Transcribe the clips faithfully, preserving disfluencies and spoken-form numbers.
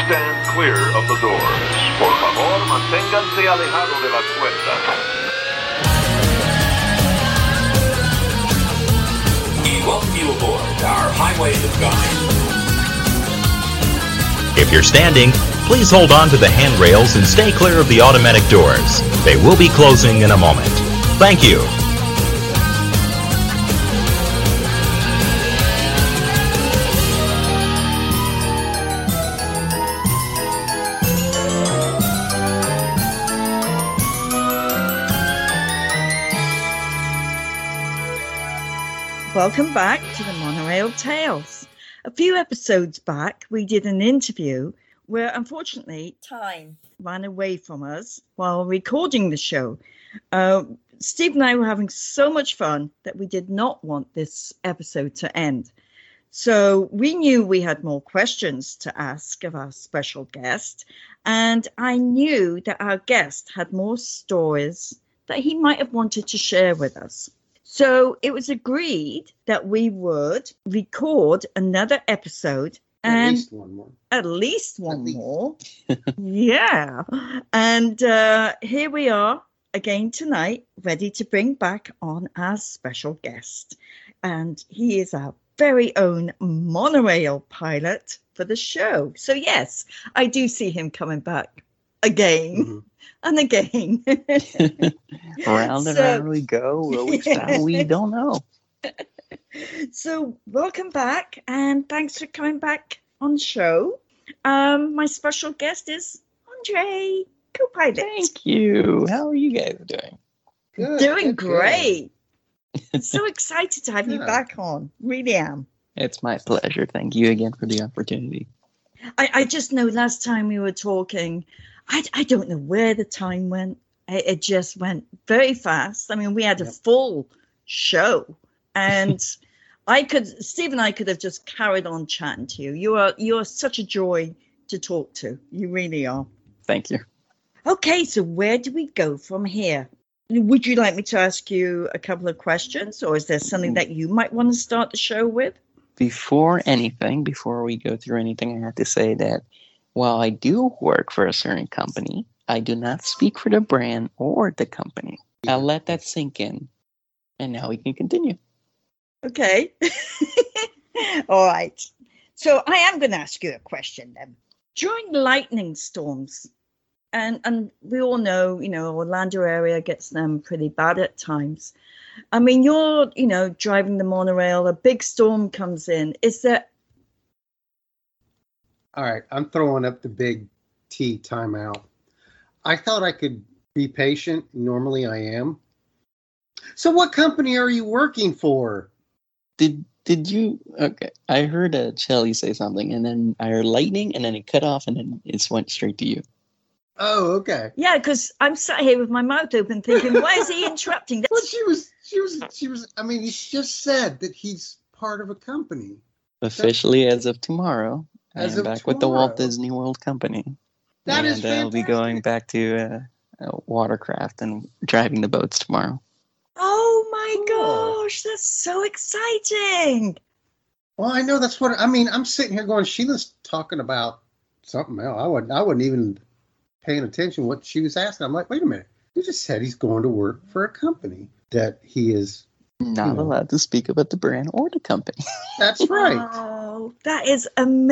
stand clear of the doors. Por favor, manténganse alejado de las puertas. We welcome you aboard our Highway to God. If you're standing, please hold on to the handrails and stay clear of the automatic doors. They will be closing in a moment. Thank you. Welcome back to the Monorail Tales. A few episodes back, we did an interview where, unfortunately, time ran away from us while recording the show. Uh, Steve and I were having so much fun that we did not want this episode to end. So we knew we had more questions to ask of our special guest, and I knew that our guest had more stories that he might have wanted to share with us. So it was agreed that we would record another episode. At and least one more. At least one At least. more. Yeah. And uh, here we are again tonight, ready to bring back on our special guest. And he is our very own monorail pilot for the show. So yes, I do see him coming back again. Mm-hmm. And again. Round and So- round we go. Which time we don't know. So welcome back, and thanks for coming back on the show. Um, my special guest is Andre, co-pilot. Thank you. How are you guys doing? Good, Doing good, good. great. So excited to have you Yeah. back on. Really am. It's my pleasure. Thank you again for the opportunity. I, I just know last time we were talking, I, I don't know where the time went. It, it just went very fast. I mean, we had a Yep. full show, and I could, Steve and I could have just carried on chatting to you. You are, you are such a joy to talk to. You really are. Thank you. Okay, so where do we go from here? Would you like me to ask you a couple of questions, or is there something that you might want to start the show with? Before anything, before we go through anything, I have to say that while I do work for a certain company, I do not speak for the brand or the company. I'll let that sink in. And now we can continue. Okay. All right. So I am going to ask you a question then. During lightning storms, and, and we all know, you know, Orlando area gets them pretty bad at times. I mean, you're, you know, driving the monorail, a big storm comes in. Is there... All right, I'm throwing up the big T timeout. I thought I could be patient. Normally I am. So what company are you working for? Did did you? Okay, I heard uh, Shelly say something, and then I heard lightning, and then it cut off, and then it went straight to you. Oh, okay. Yeah, because I'm sat here with my mouth open thinking, why is he interrupting? Well, she was, she was, she was, I mean, he just said that he's part of a company. Officially, as of tomorrow, I As am of back with the Walt tomorrow. Disney World Company. That and is I'll be going fantastic. back to uh, uh, watercraft and driving the boats tomorrow. Oh my Cool. gosh, that's so exciting. Well, I know that's what, I mean, I'm sitting here going, Sheila's talking about something else. I wasn't, I wasn't even paying attention to what she was asking. I'm like, wait a minute. You just said he's going to work for a company that he is. Not You know. allowed to speak about the brand or the company. That's right. Oh, that is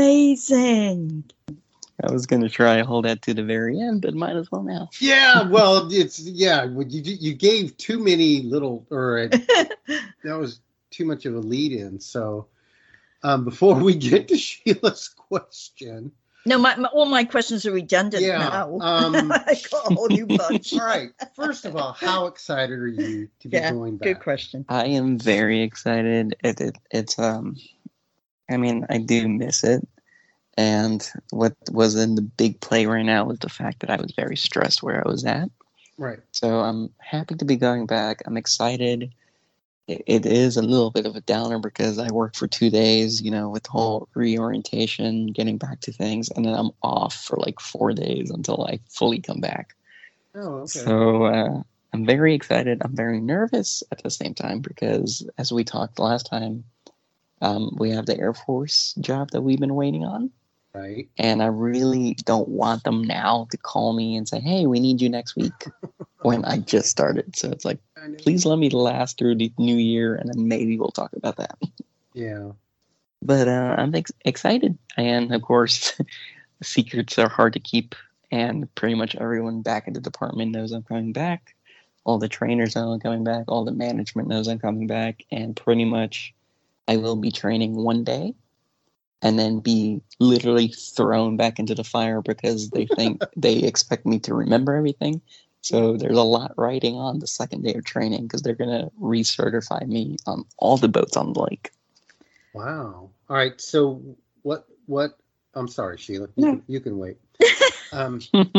amazing. I was going to try to hold that to the very end, but might as well now. Yeah, well, it's, yeah, well, you you gave too many little, or uh, that was too much of a lead in. So um, before we get to Sheila's question. No, my, my all my questions are redundant Yeah, now. um, I got a whole new bunch. All right. First of all, how excited are you to be Yeah, going back? good question. I am very excited. It, it it's um, I mean, I do miss it, and what was in the big play right now was the fact that I was very stressed where I was at. Right. So I'm happy to be going back. I'm excited. It, it is a little bit of a downer because I worked for two days, you know, with the whole reorientation, getting back to things, and then I'm off for like four days until I fully come back. Oh, okay. So uh, I'm very excited. I'm very nervous at the same time because, as we talked last time, um, we have the Air Force job that we've been waiting on. Right. And I really don't want them now to call me and say, hey, we need you next week when I just started. So it's like, please let me last through the new year and then maybe we'll talk about that. Yeah. But uh, I'm ex- excited. And of course, secrets are hard to keep. And pretty much everyone back in the department knows I'm coming back. All the trainers know I'm coming back. All the management knows I'm coming back. And pretty much I will be training one day and then be literally thrown back into the fire because they think they expect me to remember everything. So there's a lot riding on the second day of training because they're going to recertify me on all the boats on the lake. Wow. All right. So what, what, I'm sorry, Sheila, you, No. can, you can wait. Um,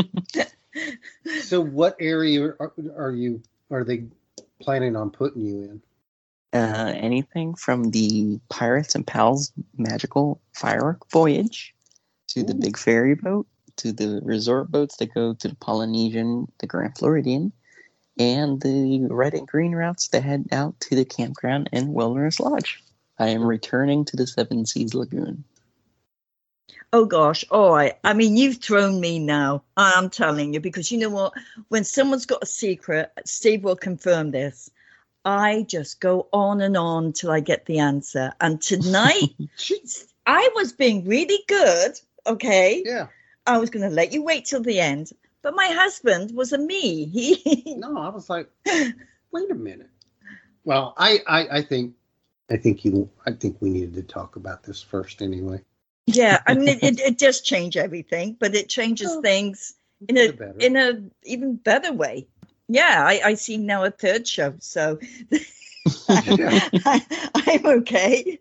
so what area are, are you, are they planning on putting you in? Uh, anything from the Pirates and Pals magical firework voyage to the Ooh. big ferry boat to the resort boats that go to the Polynesian, the Grand Floridian, and the red and green routes that head out to the campground and Wilderness Lodge. I am returning to the Seven Seas Lagoon. Oh gosh, all right. I mean, you've thrown me now. I'm telling you, because you know what? When someone's got a secret, Steve will confirm this. I just go on and on till I get the answer. And tonight, I was being really good. Okay. Yeah. I was going to let you wait till the end, but my husband was a me. He. No, I was like, wait a minute. Well, I, I, I think, I think you, I think we needed to talk about this first anyway. Yeah, I mean, it, it, it does change everything, but it changes Oh, things in a better. in a even better way. Yeah, I, I see now a third show, so I, I, I'm okay.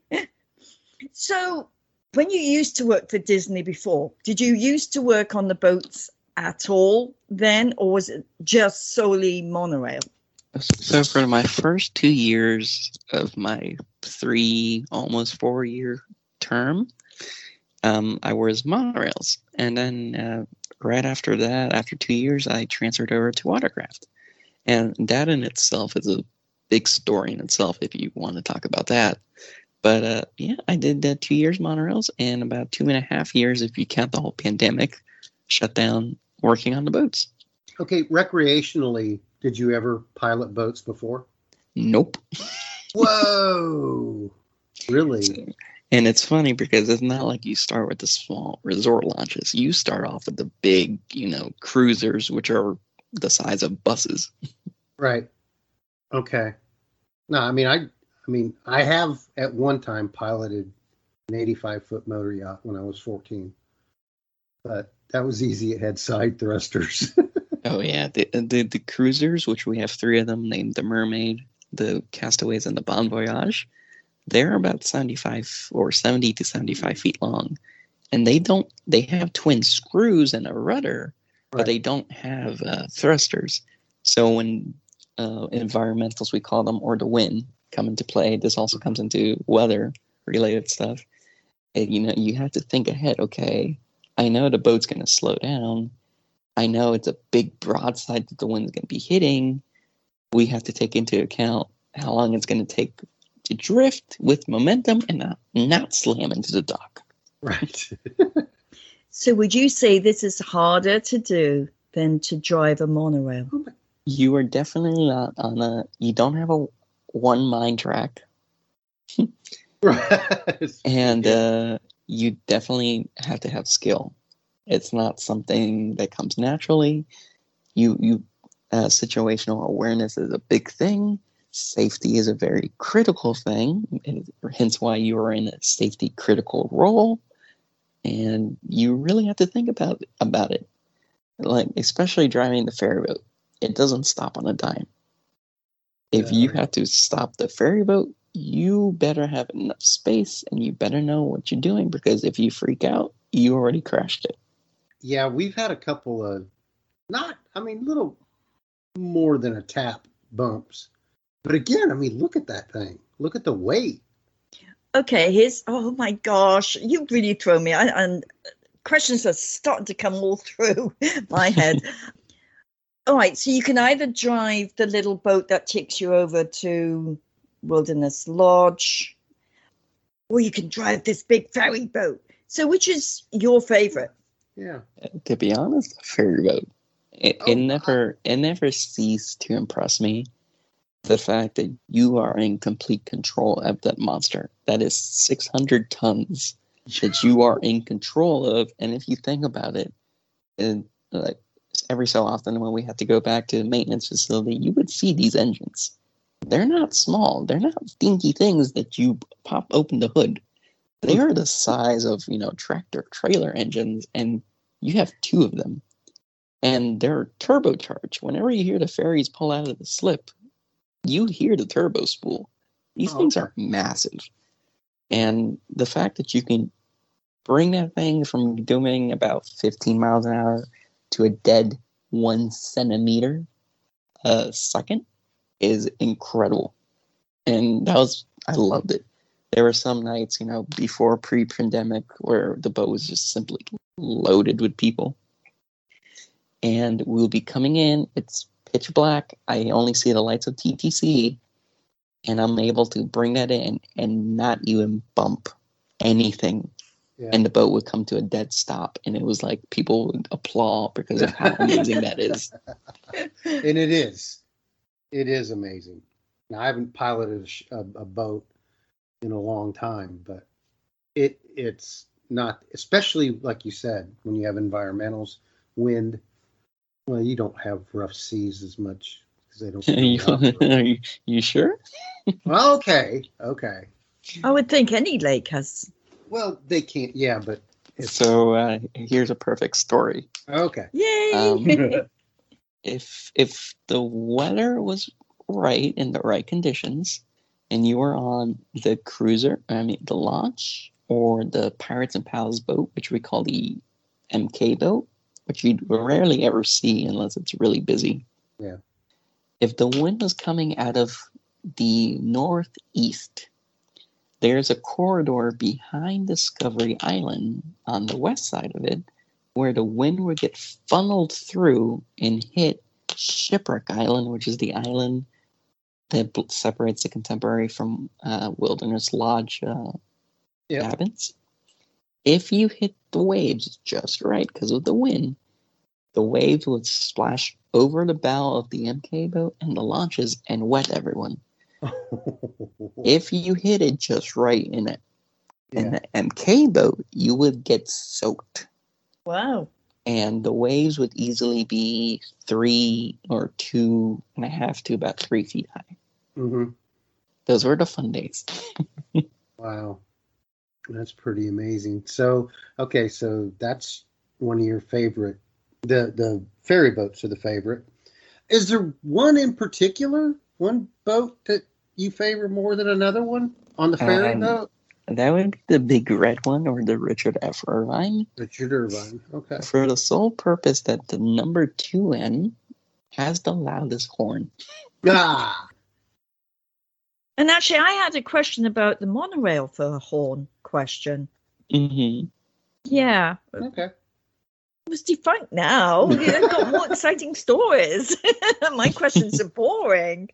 So, when you used to work for Disney before, did you used to work on the boats at all then, or was it just solely monorail? So for my first two years of my three, almost four year term, um, I was monorails. And then uh, right after that, after two years, I transferred over to watercraft. And that in itself is a big story in itself if you want to talk about that. But uh, yeah, I did uh, two years monorails and about two and a half years, if you count the whole pandemic, shut down working on the boats. Okay, recreationally, did you ever pilot boats before? Nope. Whoa! Really? And it's funny because it's not like you start with the small resort launches. You start off with the big, you know, cruisers, which are the size of buses. Right. Okay. No, I mean, I, I mean, I have at one time piloted an eighty-five foot motor yacht when I was fourteen, but that was easy. It had side thrusters. Oh yeah, the, the the cruisers, which we have three of them, named the Mermaid, the Castaways, and the Bon Voyage. They're about seventy-five or seventy to seventy-five feet long, and they don't. They have twin screws and a rudder, Right. but they don't have uh, thrusters. So when uh, environmentals, we call them, or the wind come into play, this also comes into weather-related stuff. And, you know, you have to think ahead. Okay, I know the boat's going to slow down. I know it's a big broadside that the wind's going to be hitting. We have to take into account how long it's going to take to drift with momentum and not, not slam into the dock. Right. So would you say this is harder to do than to drive a monorail? You are definitely not on a, you don't have a one mind track. Right. And Yeah. uh, you definitely have to have skill. It's not something that comes naturally. You, you, uh, situational awareness is a big thing. Safety is a very critical thing, and hence why you are in a safety critical role. And you really have to think about about it, like especially driving the ferry boat. It doesn't stop on a dime. If you Yeah. have to stop the ferry boat, you better have enough space, and you better know what you're doing, because if you freak out, you already crashed it. Yeah, we've had a couple of not, I mean, little more than a tap bumps. But again, I mean, look at that thing. Look at the weight. Okay, here's, oh my gosh, you really throw me. I, and questions are starting to come all through my head. All right, so you can either drive the little boat that takes you over to Wilderness Lodge, or you can drive this big ferry boat. So, which is your favorite? Yeah. To be honest, ferry boat. It, Oh, it never it never ceased to impress me. The fact that you are in complete control of that monster. That is six hundred tons that you are in control of. And if you think about it, and like every so often when we have to go back to the maintenance facility, you would see these engines. They're not small. They're not dinky things that you pop open the hood. They are the size of, you know, tractor trailer engines, and you have two of them. And they're turbocharged. Whenever you hear the ferries pull out of the slip, you hear the turbo spool. These Oh, things okay. are massive. And the fact that you can bring that thing from doing about fifteen miles an hour to a dead one centimeter a second is incredible. And that was, I loved it. There were some nights, you know, before pre-pandemic where the boat was just simply loaded with people. And we'll be coming in, it's pitch black. I only see the lights of T T C, and I'm able to bring that in and not even bump anything. Yeah. And the boat would come to a dead stop, and it was like people would applaud because of how amazing that is. And it is. It is amazing. Now, I haven't piloted a, sh- a, a boat in a long time, but it it's not, especially like you said, when you have environmentals, wind. Well, you don't have rough seas as much because they don't. you, come up. are you, you sure? Well, okay, okay. I would think any lake has. Well, they can't. Yeah, but it's So uh, here's a perfect story. okay. Yay! Um, if if the weather was right in the right conditions, and you were on the cruiser, I mean the launch, or the Pirates and Pals boat, which we call the M K boat, which you rarely ever see unless it's really busy. Yeah. If the wind was coming out of the northeast, there's a corridor behind Discovery Island on the west side of it where the wind would get funneled through and hit Shipwreck Island, which is the island that b- separates the Contemporary from uh, Wilderness Lodge uh, Yep. cabins. If you hit the waves just right because of the wind, the waves would splash over the bow of the M K boat and the launches and wet everyone. If you hit it just right in it, in Yeah. the M K boat, you would get soaked. Wow. And the waves would easily be three or two and a half to about three feet high. Mm-hmm. Those were the fun days. Wow. That's pretty amazing. So, okay, so that's one of your favorite. The the ferry boats are the favorite. Is there one in particular, one boat that you favor more than another one on the ferry Um, boat? That would be the big red one or the Richard F. Irvine, Richard Irvine. Okay. for the sole purpose that the number two N has the loudest horn. Ah. And actually, I had a question about the monorail for a horn question. Mm-hmm. Yeah. Okay. It was defunct now. I've got more exciting stories. My questions are boring.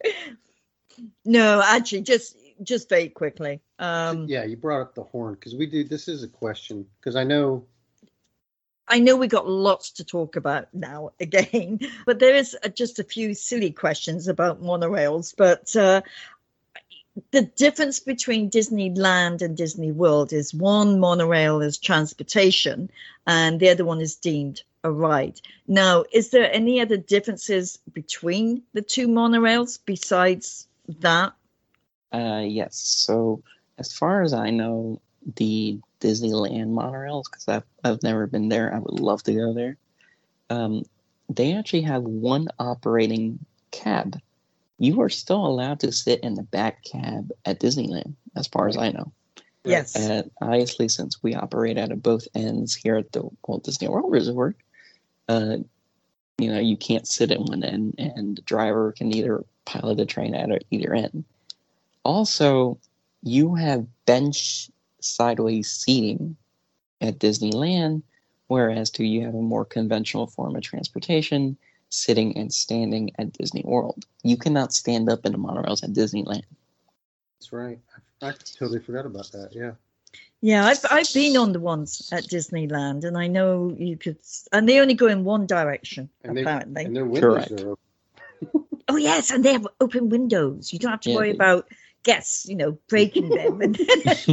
No, actually, just just very quickly. Um, Yeah, you brought up the horn because we do. This is a question because I know. I know we got lots to talk about now again, but there is uh, just a few silly questions about monorails. But uh, the difference between Disneyland and Disney World is one monorail is transportation and the other one is deemed a ride. Now, is there any other differences between the two monorails besides that? Uh, yes. So as far as I know, the Disneyland monorails, because I've, I've never been there, I would love to go there. Um, they actually have one operating cab. You are still allowed to sit in the back cab at Disneyland, as far as I know. Yes. And obviously, since we operate out of both ends here at the Walt Disney World Resort, uh, you know, you can't sit at one end, and the driver can either pilot the train at either end. Also, you have bench sideways seating at Disneyland, whereas to you have a more conventional form of transportation, sitting and standing at Disney World. You cannot stand up in the monorails at Disneyland. That's right. I, I totally forgot about that. Yeah. Yeah, I've I've been on the ones at Disneyland, and I know you could, and they only go in one direction And they- apparently. And their windows Correct. are Oh yes, and they have open windows. You don't have to Yeah, worry they- about guests, you know, breaking them. And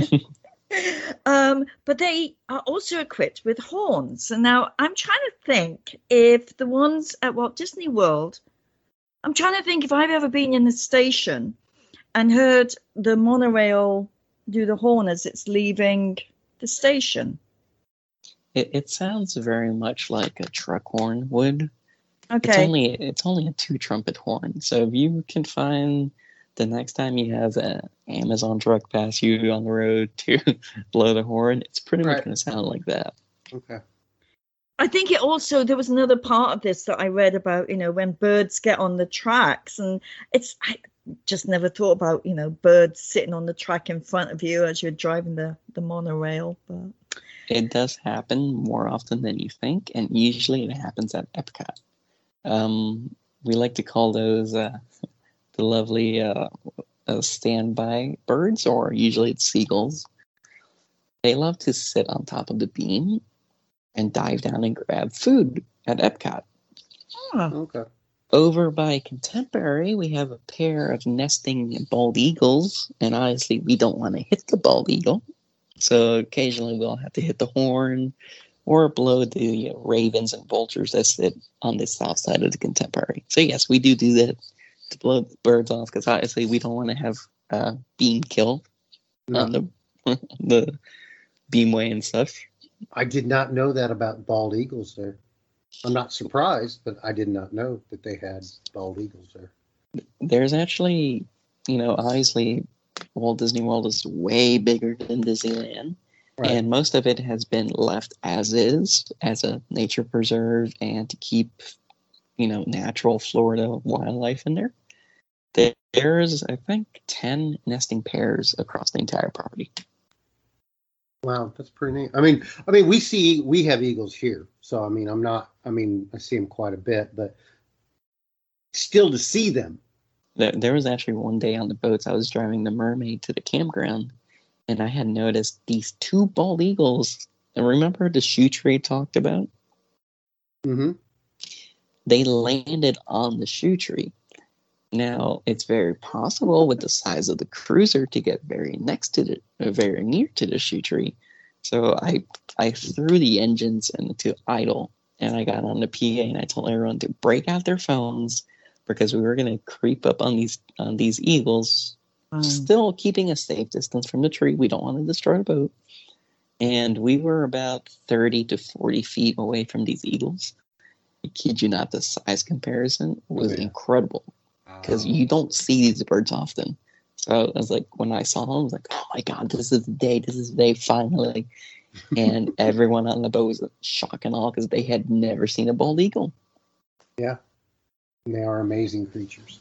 um, but they are also equipped with horns. And now I'm trying to think if the ones at Walt Disney World, I'm trying to think if I've ever been in the station and heard the monorail do the horn as it's leaving the station. It, it sounds very much like a truck horn would. It's Okay. only it's only a two trumpet horn. So if you can find the next time you have an Amazon truck pass you on the road to blow the horn, it's pretty much Right. going to sound like that. okay. I think it also, there was another part of this that I read about, you know, when birds get on the tracks, and it's, I just never thought about, you know, birds sitting on the track in front of you as you're driving the, the monorail. But It does happen more often than you think, and usually it happens at Epcot. Um, we like to call those uh, the lovely uh, uh, standby birds, or usually it's seagulls. They love to sit on top of the beam and dive down and grab food at Epcot. oh, Okay. Over by Contemporary, we have a pair of nesting bald eagles, and obviously we don't want to hit the bald eagle. So occasionally we'll have to hit the horn or blow the ravens and vultures that sit on the south side of the Contemporary. So yes, we do do that to blow the birds off, because obviously we don't want to have uh, beam kill No, on the the beamway and stuff. I did not know that about bald eagles there. I'm not surprised, but I did not know that they had bald eagles there. There's actually, you know, obviously Walt Disney World is way bigger than Disneyland. Right. And most of it has been left as is, as a nature preserve, and to keep, you know, natural Florida wildlife in there. There- There's, I think, ten nesting pairs across the entire property. Wow, that's pretty neat. I mean, I mean, we see we have eagles here, so I mean, I'm not. I mean, I see them quite a bit, but still to see them. There, there was actually one day on the boats, I was driving the Mermaid to the campground, and I had noticed these two bald eagles. And remember the shoe tree I talked about? Mm-hmm. They landed on the shoe tree. Now, it's very possible with the size of the cruiser to get very next to the, uh, very near to the shoe tree. So I, I threw the engines into idle, and I got on the P A and I told everyone to break out their phones, because we were going to creep up on these on these eagles, um, still keeping a safe distance from the tree. We don't want to destroy the boat. And we were about thirty to forty feet away from these eagles. I kid you not, the size comparison was Oh, yeah. incredible, because you don't see these birds often. So I was like, when I saw them, I was like, oh my God, this is the day, this is the day, finally. And everyone on the boat was shocked and all, because they had never seen a bald eagle. Yeah, and they are amazing creatures.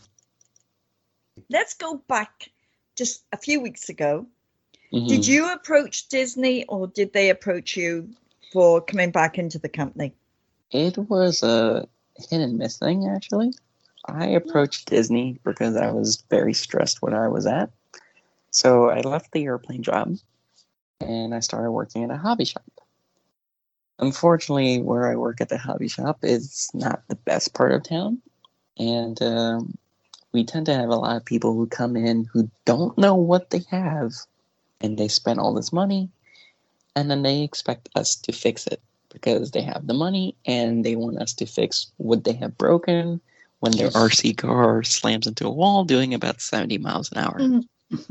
let's go back just a few weeks ago. Mhm. Did you approach Disney, or did they approach you for coming back into the company? It was a hit and miss thing, actually. I approached Disney because I was very stressed where I was at. So I left the airplane job and I started working at a hobby shop. Unfortunately, where I work at the hobby shop is not the best part of town. And um, we tend to have a lot of people who come in who don't know what they have, and they spend all this money, and then they expect us to fix it because they have the money and they want us to fix what they have broken when their R C car slams into a wall doing about seventy miles an hour. Mhm.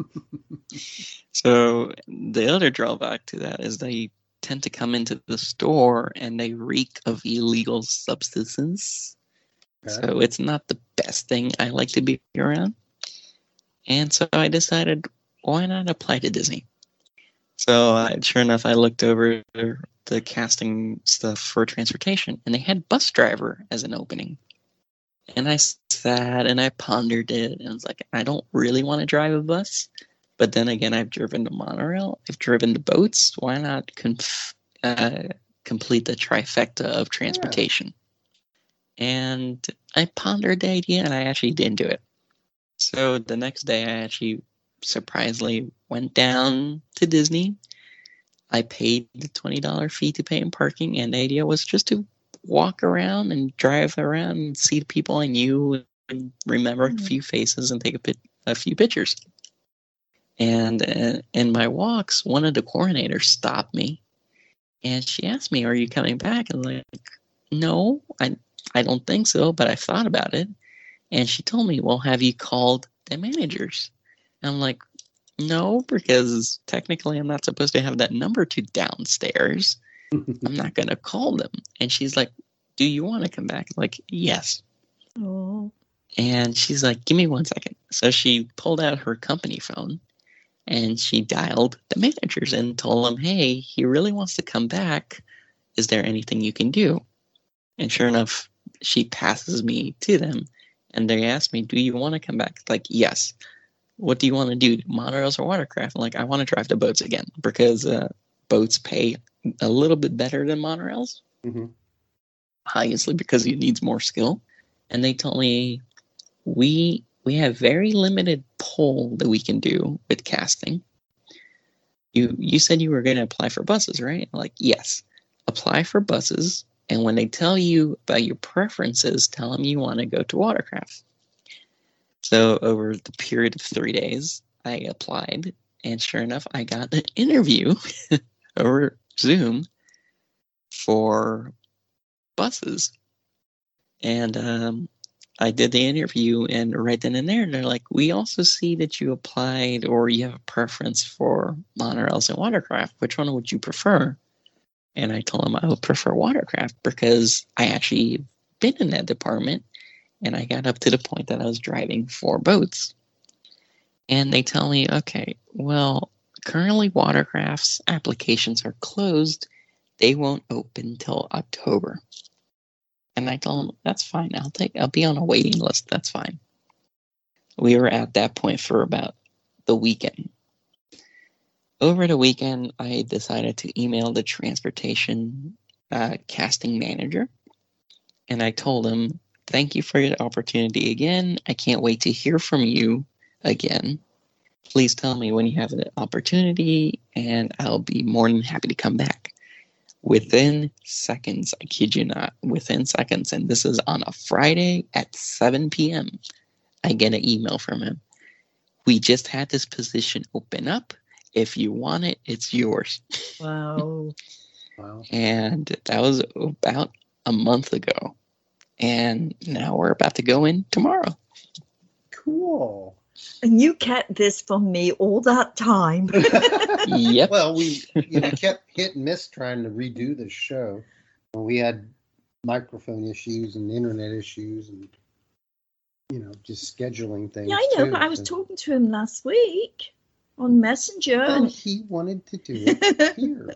So the other drawback to that is they tend to come into the store and they reek of illegal substances. Okay. So it's not the best thing I like to be around. And so I decided, why not apply to Disney? So uh, sure enough, I looked over the casting stuff for transportation, and they had bus driver as an opening. And I sat and I pondered it, and I was like, I don't really want to drive a bus. But then again, I've driven the monorail, I've driven the boats. Why not conf- uh, complete the trifecta of transportation? And I pondered the idea, and I actually didn't do it. So the next day, I actually surprisingly went down to Disney I paid the twenty dollars fee to pay in parking, and the idea was just to walk around and drive around and see the people I knew and remember mm-hmm. a few faces and take a, bit, a few pictures. And uh, in my walks, one of the coordinators stopped me, and she asked me, "Are you coming back?" And I'm like, "No, I I don't think so, but I thought about it." And she told me, "Well, have you called the managers?" And I'm like, "No, because technically I'm not supposed to have that number to downstairs. I'm not going to call them." And she's like, "Do you want to come back?" I'm like, "Yes." Oh. And she's like, "Give me one second." So she pulled out her company phone and she dialed the managers and told them, "Hey, he really wants to come back. Is there anything you can do?" And sure enough, she passes me to them. And they asked me, "Do you want to come back?" Like, "Yes." "What do you want to do? Monorails or watercraft?" I'm like, "I want to drive the boats again because uh, boats pay a little bit better than monorails." Mm-hmm. Obviously, because it needs more skill. And they told me, we we have very limited pull that we can do with casting. You you said you were going to apply for buses, right? I'm like, "Yes." Apply for buses. And when they tell you about your preferences, tell them you want to go to watercraft. So over the period of three days, I applied. And sure enough, I got an interview over Zoom for buses. And um, I did the interview, and right then and there, they're like, "We also see that you applied or you have a preference for monorails and watercraft. Which one would you prefer?" And I told them I would prefer watercraft because I actually been in that department, and I got up to the point that I was driving four boats. And they tell me, "Okay, well, currently watercraft's applications are closed. They won't open till October." And I told them, "That's fine. I'll take. I'll be on a waiting list. That's fine." We were at that point for about the weekend. Over the weekend, I decided to email the transportation uh, casting manager, and I told him, "Thank you for your opportunity again. I can't wait to hear from you again. Please tell me when you have an opportunity, and I'll be more than happy to come back." Within seconds, I kid you not, within seconds, and this is on a Friday at seven p.m., I get an email from him. "We just had this position open up. If you want it, it's yours." Wow. Wow. And that was about a month ago. And now we're about to go in tomorrow. Cool. And you kept this from me all that time. Yep. Well, we you know, we kept hit and miss trying to redo this show. We had microphone issues and internet issues and, you know, just scheduling things. Yeah, I know, too, but I was so. talking to him last week on Messenger. Well, and he wanted to do it here.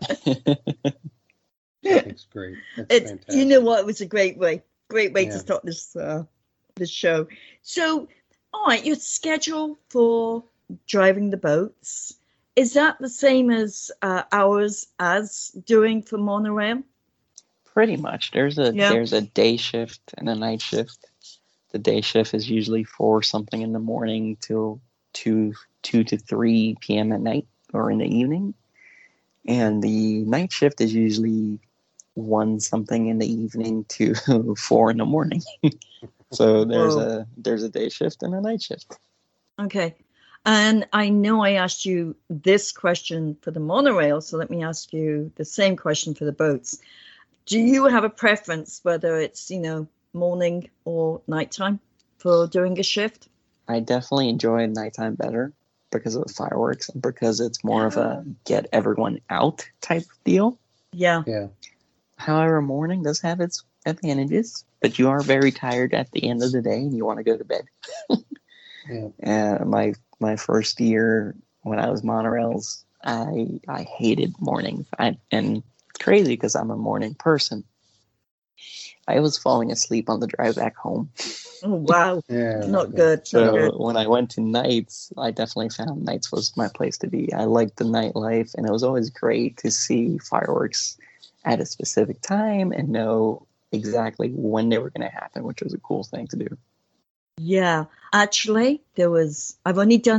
That's great. That's it's, fantastic. you know what? It was a great way. Great way Yeah. to start this uh, this show. So, all right, your schedule for driving the boats, is that the same as uh, hours as doing for monorail? Pretty much. There's a Yeah. there's a day shift and a night shift. The day shift is usually for something in the morning till two two to three p.m. at night or in the evening, and the night shift is usually one something in the evening to four in the morning. So there's Whoa. a there's a day shift and a night shift. Okay. And I know I asked you this question for the monorail, so let me ask you the same question for the boats. Do you have a preference whether it's, you know, morning or nighttime for doing a shift? I definitely enjoy nighttime better because of the fireworks and because it's more of a get everyone out type deal. Yeah. Yeah. However, morning does have its advantages, but you are very tired at the end of the day and you want to go to bed. Yeah. And my my first year when I was monorails, I I hated mornings. I, and it's crazy because I'm a morning person. I was falling asleep on the drive back home. Oh, wow. Yeah. Not good. So Not good. when I went to nights, I definitely found nights was my place to be. I liked the nightlife, and it was always great to see fireworks at a specific time and know exactly when they were going to happen, which was a cool thing to do. Yeah. Actually, there was, I've only done it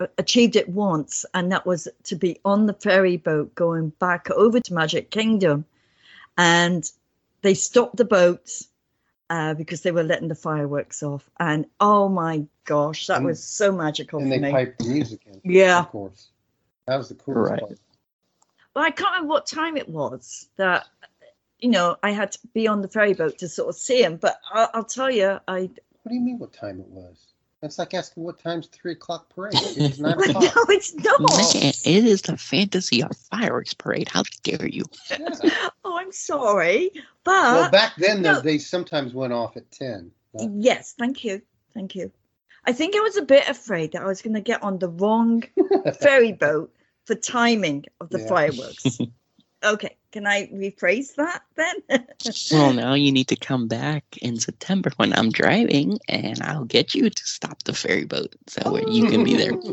achieved it once, and that was to be on the ferry boat going back over to Magic Kingdom. And they stopped the boats uh, because they were letting the fireworks off. And oh my gosh, that and, was so magical and for me. And they piped the music in. Yeah. Of course. That was the coolest Right. part. Well, I can't remember what time it was that, you know, I had to be on the ferry boat to sort of see him. But I'll, I'll tell you, I. What do you mean what time it was? That's like asking what time's three o'clock parade. It's nine No, o'clock. it's not. Man, it is the fantasy of fireworks parade. How dare you? Yeah. Oh, I'm sorry. But. Well, back then, no. though, they sometimes went off at ten. Huh? Yes, thank you. Thank you. I think I was a bit afraid that I was going to get on the wrong ferry boat for timing of the Yeah. fireworks. Okay, can I rephrase that then? Well, now you need to come back in September when I'm driving, and I'll get you to stop the ferry boat so you can be there.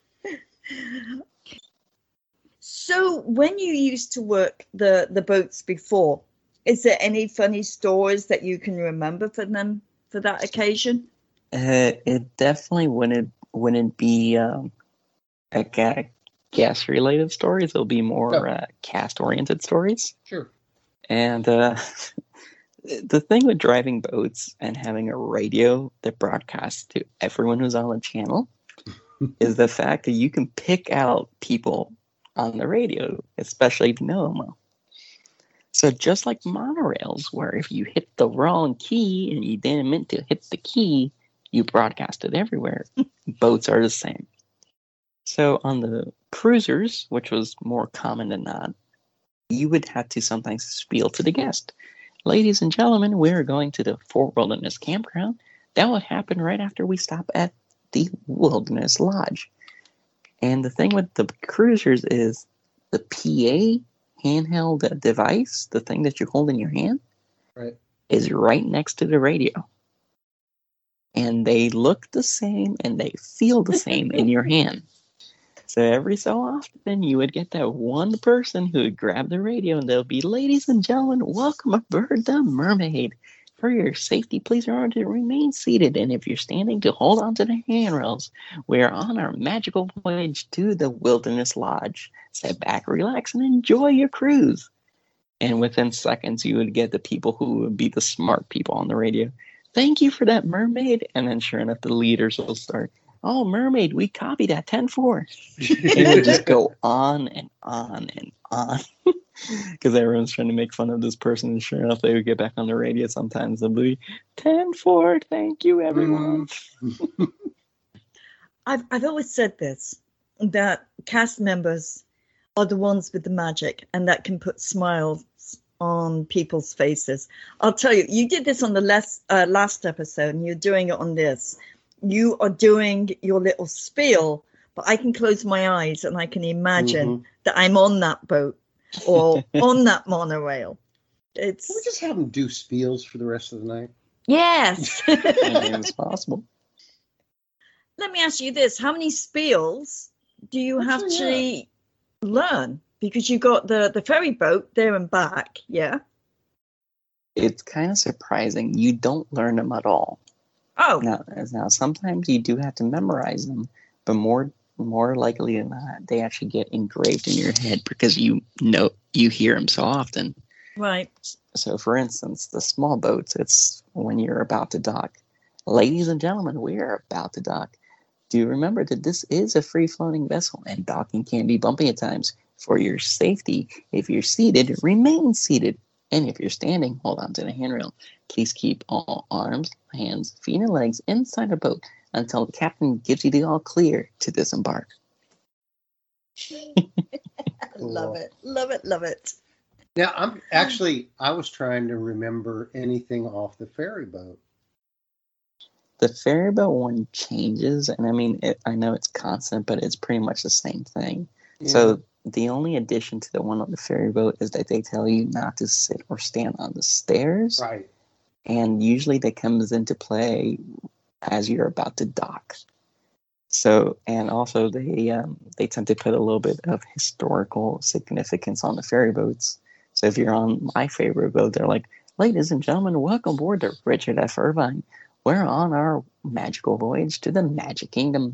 So when you used to work the, the boats before, is there any funny stories that you can remember for them for that occasion? Uh, it definitely wouldn't wouldn't be um, a ga- gas related stories. It'll be more No. uh, cast oriented stories. Sure. And uh, the thing with driving boats and having a radio that broadcasts to everyone who's on the channel is the fact that you can pick out people on the radio, especially if you know them well. So just like monorails, where if you hit the wrong key and you didn't meant to hit the key, you broadcast it everywhere. Boats are the same. So on the cruisers, which was more common than not, you would have to sometimes spiel to the guest. Ladies and gentlemen, we're going to the Fort Wilderness Campground. That would happen right after we stop at the Wilderness Lodge. And the thing with the cruisers is the P A handheld device, the thing that you hold in your hand, Right. is right next to the radio. And they look the same and they feel the same in your hand. So every so often you would get that one person who would grab the radio and they'll be, ladies and gentlemen, welcome aboard the Mermaid. For your safety, please remember to remain seated. And if you're standing, to hold on to the handrails. We are on our magical voyage to the Wilderness Lodge. Sit back, relax, and enjoy your cruise. And within seconds, you would get the people who would be the smart people on the radio. Thank you for that, Mermaid. And then sure enough, the leaders will start, oh, Mermaid, we copied at ten four. It would just go on and on and on. Because everyone's trying to make fun of this person. And sure enough, they would get back on the radio sometimes. They'll be, ten four, thank you, everyone. I've I've always said this, that cast members are the ones with the magic and that can put smiles on people's faces. I'll tell you, you did this on the last, uh, last episode and you're doing it on this. You are doing your little spiel, but I can close my eyes and I can imagine Mhm. that I'm on that boat or on that monorail. It's Can we just have them do spiels for the rest of the night? yes. Anything is possible. Let me ask you this: how many spiels do you Actually, have to learn? Because you got the the ferry boat there and back, yeah. It's kind of surprising. You don't learn them at all. Oh, Now, as now, sometimes you do have to memorize them, but more more likely than not, they actually get engraved in your head because you know you hear them so often. right. So, for instance, the small boats, it's when you're about to dock. Ladies and gentlemen, we are about to dock. Do you remember that this is a free-floating vessel and docking can be bumpy at times? For your safety, if you're seated, remain seated. And if you're standing, hold on to the handrail. Please keep all arms, hands, feet, and legs inside the boat until the captain gives you the all clear to disembark. Love it, love it, love it. Now, I'm actually, I was trying to remember anything off the ferry boat. The ferry boat one changes, and I mean, it, I know it's constant, but it's pretty much the same thing. Yeah. So the only addition to the one on the ferry boat is that they tell you not to sit or stand on the stairs. Right. And usually that comes into play as you're about to dock. So, and also they um, they tend to put a little bit of historical significance on the ferry boats. So if you're on my favorite boat, they're like, ladies and gentlemen, welcome aboard the Richard F. Irvine. We're on our magical voyage to the Magic Kingdom.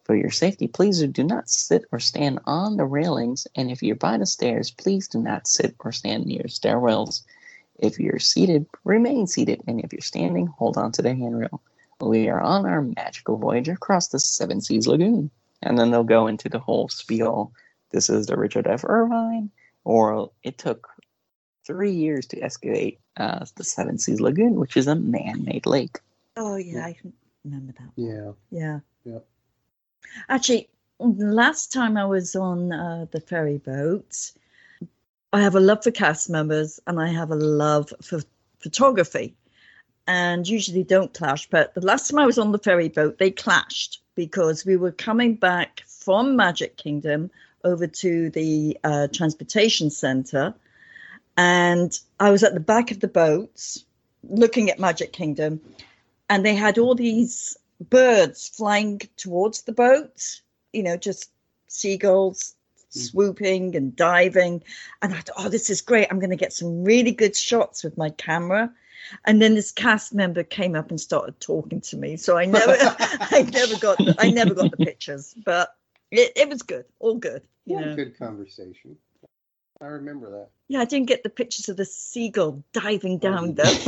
For your safety, please do not sit or stand on the railings, and if you're by the stairs, please do not sit or stand near stairwells. If you're seated, remain seated, and if you're standing, hold on to the handrail. We are on our magical voyage across the Seven Seas Lagoon. And then they'll go into the whole spiel. This is the Richard F. Irvine, or it took three years to excavate uh, the Seven Seas Lagoon, which is a man-made lake. Oh, yeah, I remember that. Yeah. Yeah. Yeah. Actually, the last time I was on uh, the ferry boat, I have a love for cast members and I have a love for photography. And usually don't clash. But the last time I was on the ferry boat, they clashed because we were coming back from Magic Kingdom over to the uh, transportation center. And I was at the back of the boat looking at Magic Kingdom. And they had all these birds flying towards the boat, you know, just seagulls swooping and diving. And I thought, oh, this is great. I'm going to get some really good shots with my camera. And then this cast member came up and started talking to me. So I never, I never got, the, I never got the pictures, but it, it was good, all good. You Yeah, know? good conversation. I remember that. Yeah, I didn't get the pictures of the seagull diving down though.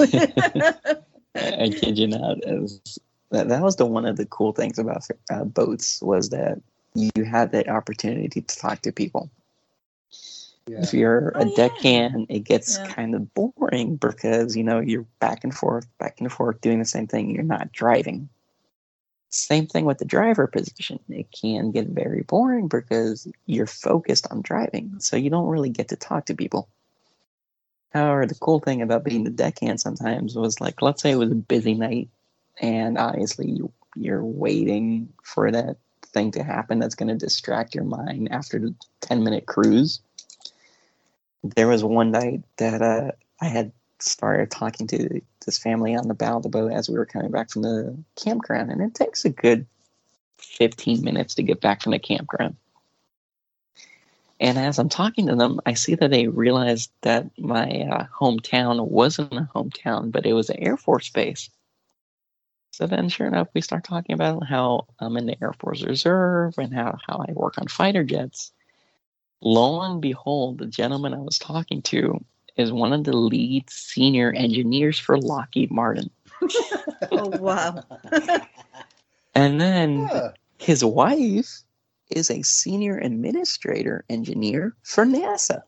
I, I kid you not. It was, that, that was the one of the cool things about uh, boats was that you had that opportunity to talk to people. Yeah. If you're Oh, a yeah. deckhand, it gets Yeah. kind of boring because, you know, you're back and forth, back and forth doing the same thing. You're not driving. Same thing with the driver position. It can get very boring because you're focused on driving, so you don't really get to talk to people. However, the cool thing about being the deckhand sometimes was like, let's say it was a busy night, and obviously you, you're waiting for that thing to happen that's going to distract your mind after the ten-minute cruise. There was one night that uh, I had started talking to this family on the bow of the boat as we were coming back from the campground, and it takes a good fifteen minutes to get back from the campground. And as I'm talking to them, I see that they realized that my uh, hometown wasn't a hometown, but it was an Air Force base. So then, sure enough, we start talking about how I'm in the Air Force Reserve and how, how I work on fighter jets. Lo and behold, the gentleman I was talking to is one of the lead senior engineers for Lockheed Martin. Oh, wow. And then Yeah. his wife is a senior administrator engineer for NASA.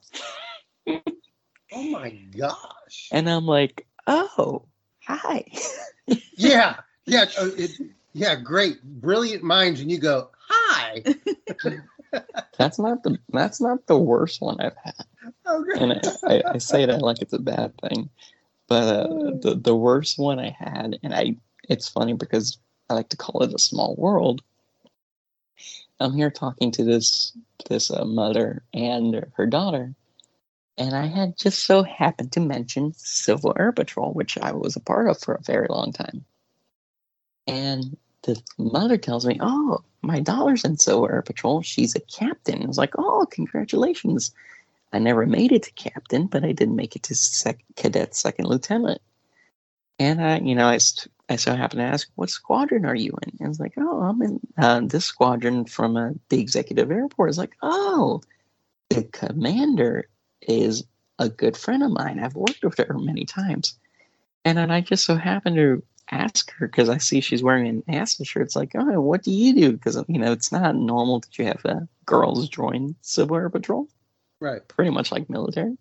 Oh my gosh. And I'm like, oh, hi. Yeah. Yeah. uh, It, yeah. Great. Brilliant minds. And you go, hi. That's not the that's not the worst one I've had. Oh, great. And I, I, I say that like it's a bad thing. But uh, the, the worst one I had, and I it's funny because I like to call it a small world. I'm here talking to this this uh, mother and her daughter, and I had just so happened to mention Civil Air Patrol, which I was a part of for a very long time. And the mother tells me, "Oh, my daughter's in Civil Air Patrol. She's a captain." I was like, "Oh, congratulations!" I never made it to captain, but I did make it to sec- cadet second lieutenant. And I, you know, I, st- I so happened to ask, "What squadron are you in?" And I was like, "Oh, I'm in uh, this squadron from uh, the executive airport." It's like, "Oh, the commander is a good friend of mine. I've worked with her many times." And then I just so happened to ask her because I see she's wearing an NASA shirt. It's like, "Oh, what do you do?" Because, you know, it's not normal that you have uh, girls join Civil Air Patrol. Right. Pretty much like military.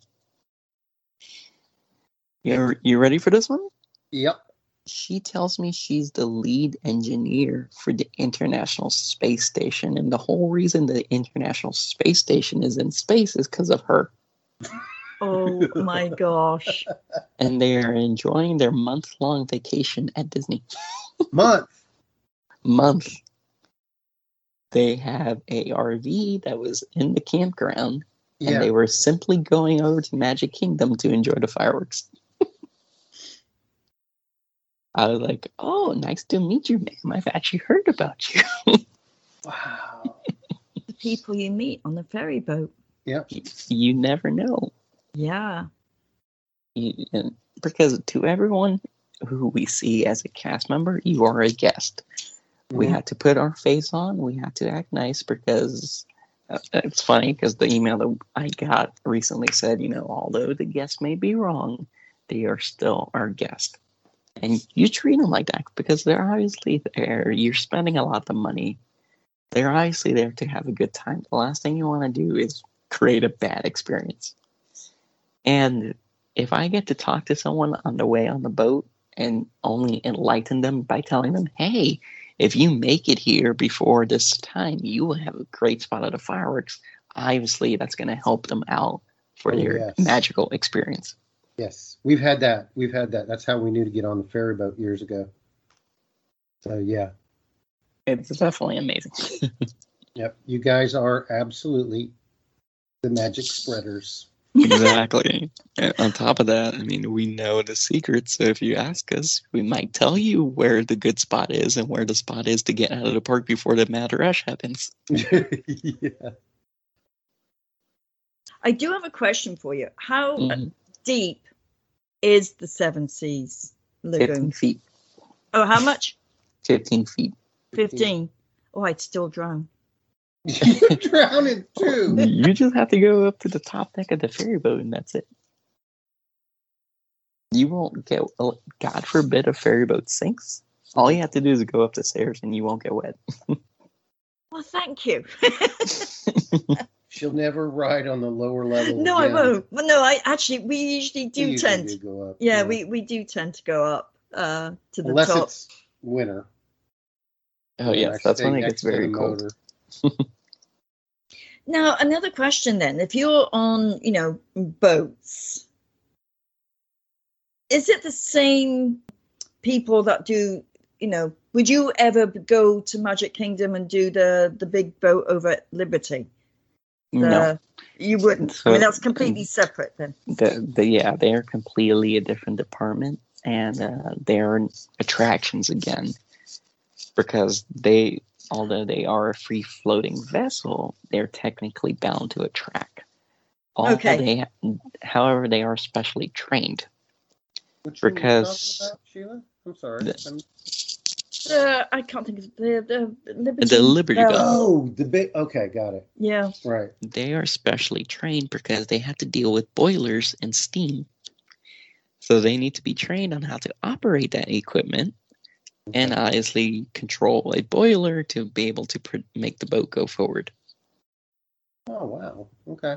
You you ready for this one? Yep. She tells me she's the lead engineer for the International Space Station, and the whole reason the International Space Station is in space is because of her. Oh my gosh. And they are enjoying their month-long vacation at Disney. Month. Month. They have a R V that was in the campground, and Yeah. they were simply going over to Magic Kingdom to enjoy the fireworks. I was like, "Oh, nice to meet you, ma'am. I've actually heard about you." Wow. The people you meet on the ferry boat. Yep. You never know. Yeah. You, and because to everyone who we see as a cast member, you are a guest. We Mhm. had to put our face on. We had to act nice because uh, it's funny because the email that I got recently said, you know, although the guest may be wrong, they are still our guest. And you treat them like that because they're obviously there. You're spending a lot of money. They're obviously there to have a good time. The last thing you want to do is create a bad experience. And if I get to talk to someone on the way on the boat and only enlighten them by telling them, hey, if you make it here before this time, you will have a great spot at the fireworks. Obviously, that's going to help them out for Oh, their yes. magical experience. Yes, we've had that. We've had that. That's how we knew to get on the ferry boat years ago. So yeah, It's definitely amazing. yep. You guys are absolutely the magic spreaders. Exactly. And on top of that, I mean, we know the secrets. So if you ask us, we might tell you where the good spot is and where the spot is to get out of the park before the mad rush happens. Yeah. I do have a question for you. How Mhm. deep is the Seven Seas fifteen Lagoon? feet. Oh, how much? fifteen feet. fifteen. Oh, I'd still drown. You're drowning too. You just have to go up to the top deck of the ferry boat and that's it. You won't get, God forbid, a ferry boat sinks. All you have to do is go up the stairs and you won't get wet. Well, thank you. She'll never ride on the lower level. No, I again. won't. Well, no, I actually, we usually do We usually tend. do go up. Yeah, we, we do tend to go up uh, to the Unless top. it's winter. Oh, And yes, I that's stay when it next gets to the very cold. motor. Now, another question then. If you're on, you know, boats, is it the same people that do, you know, would you ever go to Magic Kingdom and do the, the big boat over at Liberty? The, No. You wouldn't. So- I mean, that's completely separate then. The, the, yeah, they're completely a different department and uh, they're attractions again because they, although they are a free floating vessel, they're technically bound to a track. All Okay. They, however, they are specially trained. Which one are you Because- talking about, Sheila? I'm sorry. The- I'm- Uh, I can't think of the, the Liberty. The Liberty Bell. Bell. Oh, the big. Okay, got it. Yeah. Right. They are specially trained because they have to deal with boilers and steam. So they need to be trained on how to operate that equipment and obviously control a boiler to be able to pr- make the boat go forward. Oh wow. Okay.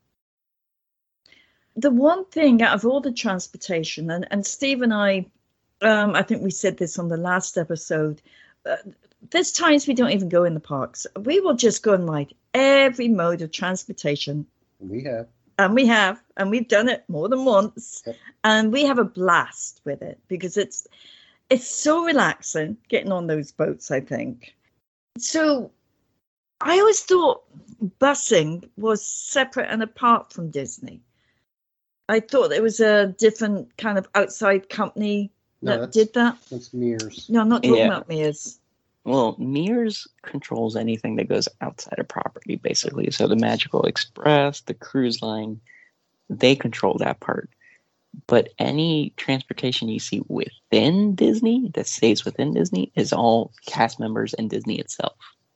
The one thing out of all the transportation, and, and Steve and I, um, I think we said this on the last episode, uh, there's times we don't even go in the parks. We will just go and ride every mode of transportation. We have. And we have, and we've done it more than once. Yep. And we have a blast with it because it's it's so relaxing getting on those boats, I think. So I always thought busing was separate and apart from Disney. I thought it was a different kind of outside company No, that that's- did that. That's Mears. No, I'm not talking Yeah. about Mears. Well, Mears controls anything that goes outside of property, basically. So the Magical Express, the cruise line, they control that part. But any transportation you see within Disney that stays within Disney is all cast members and Disney itself.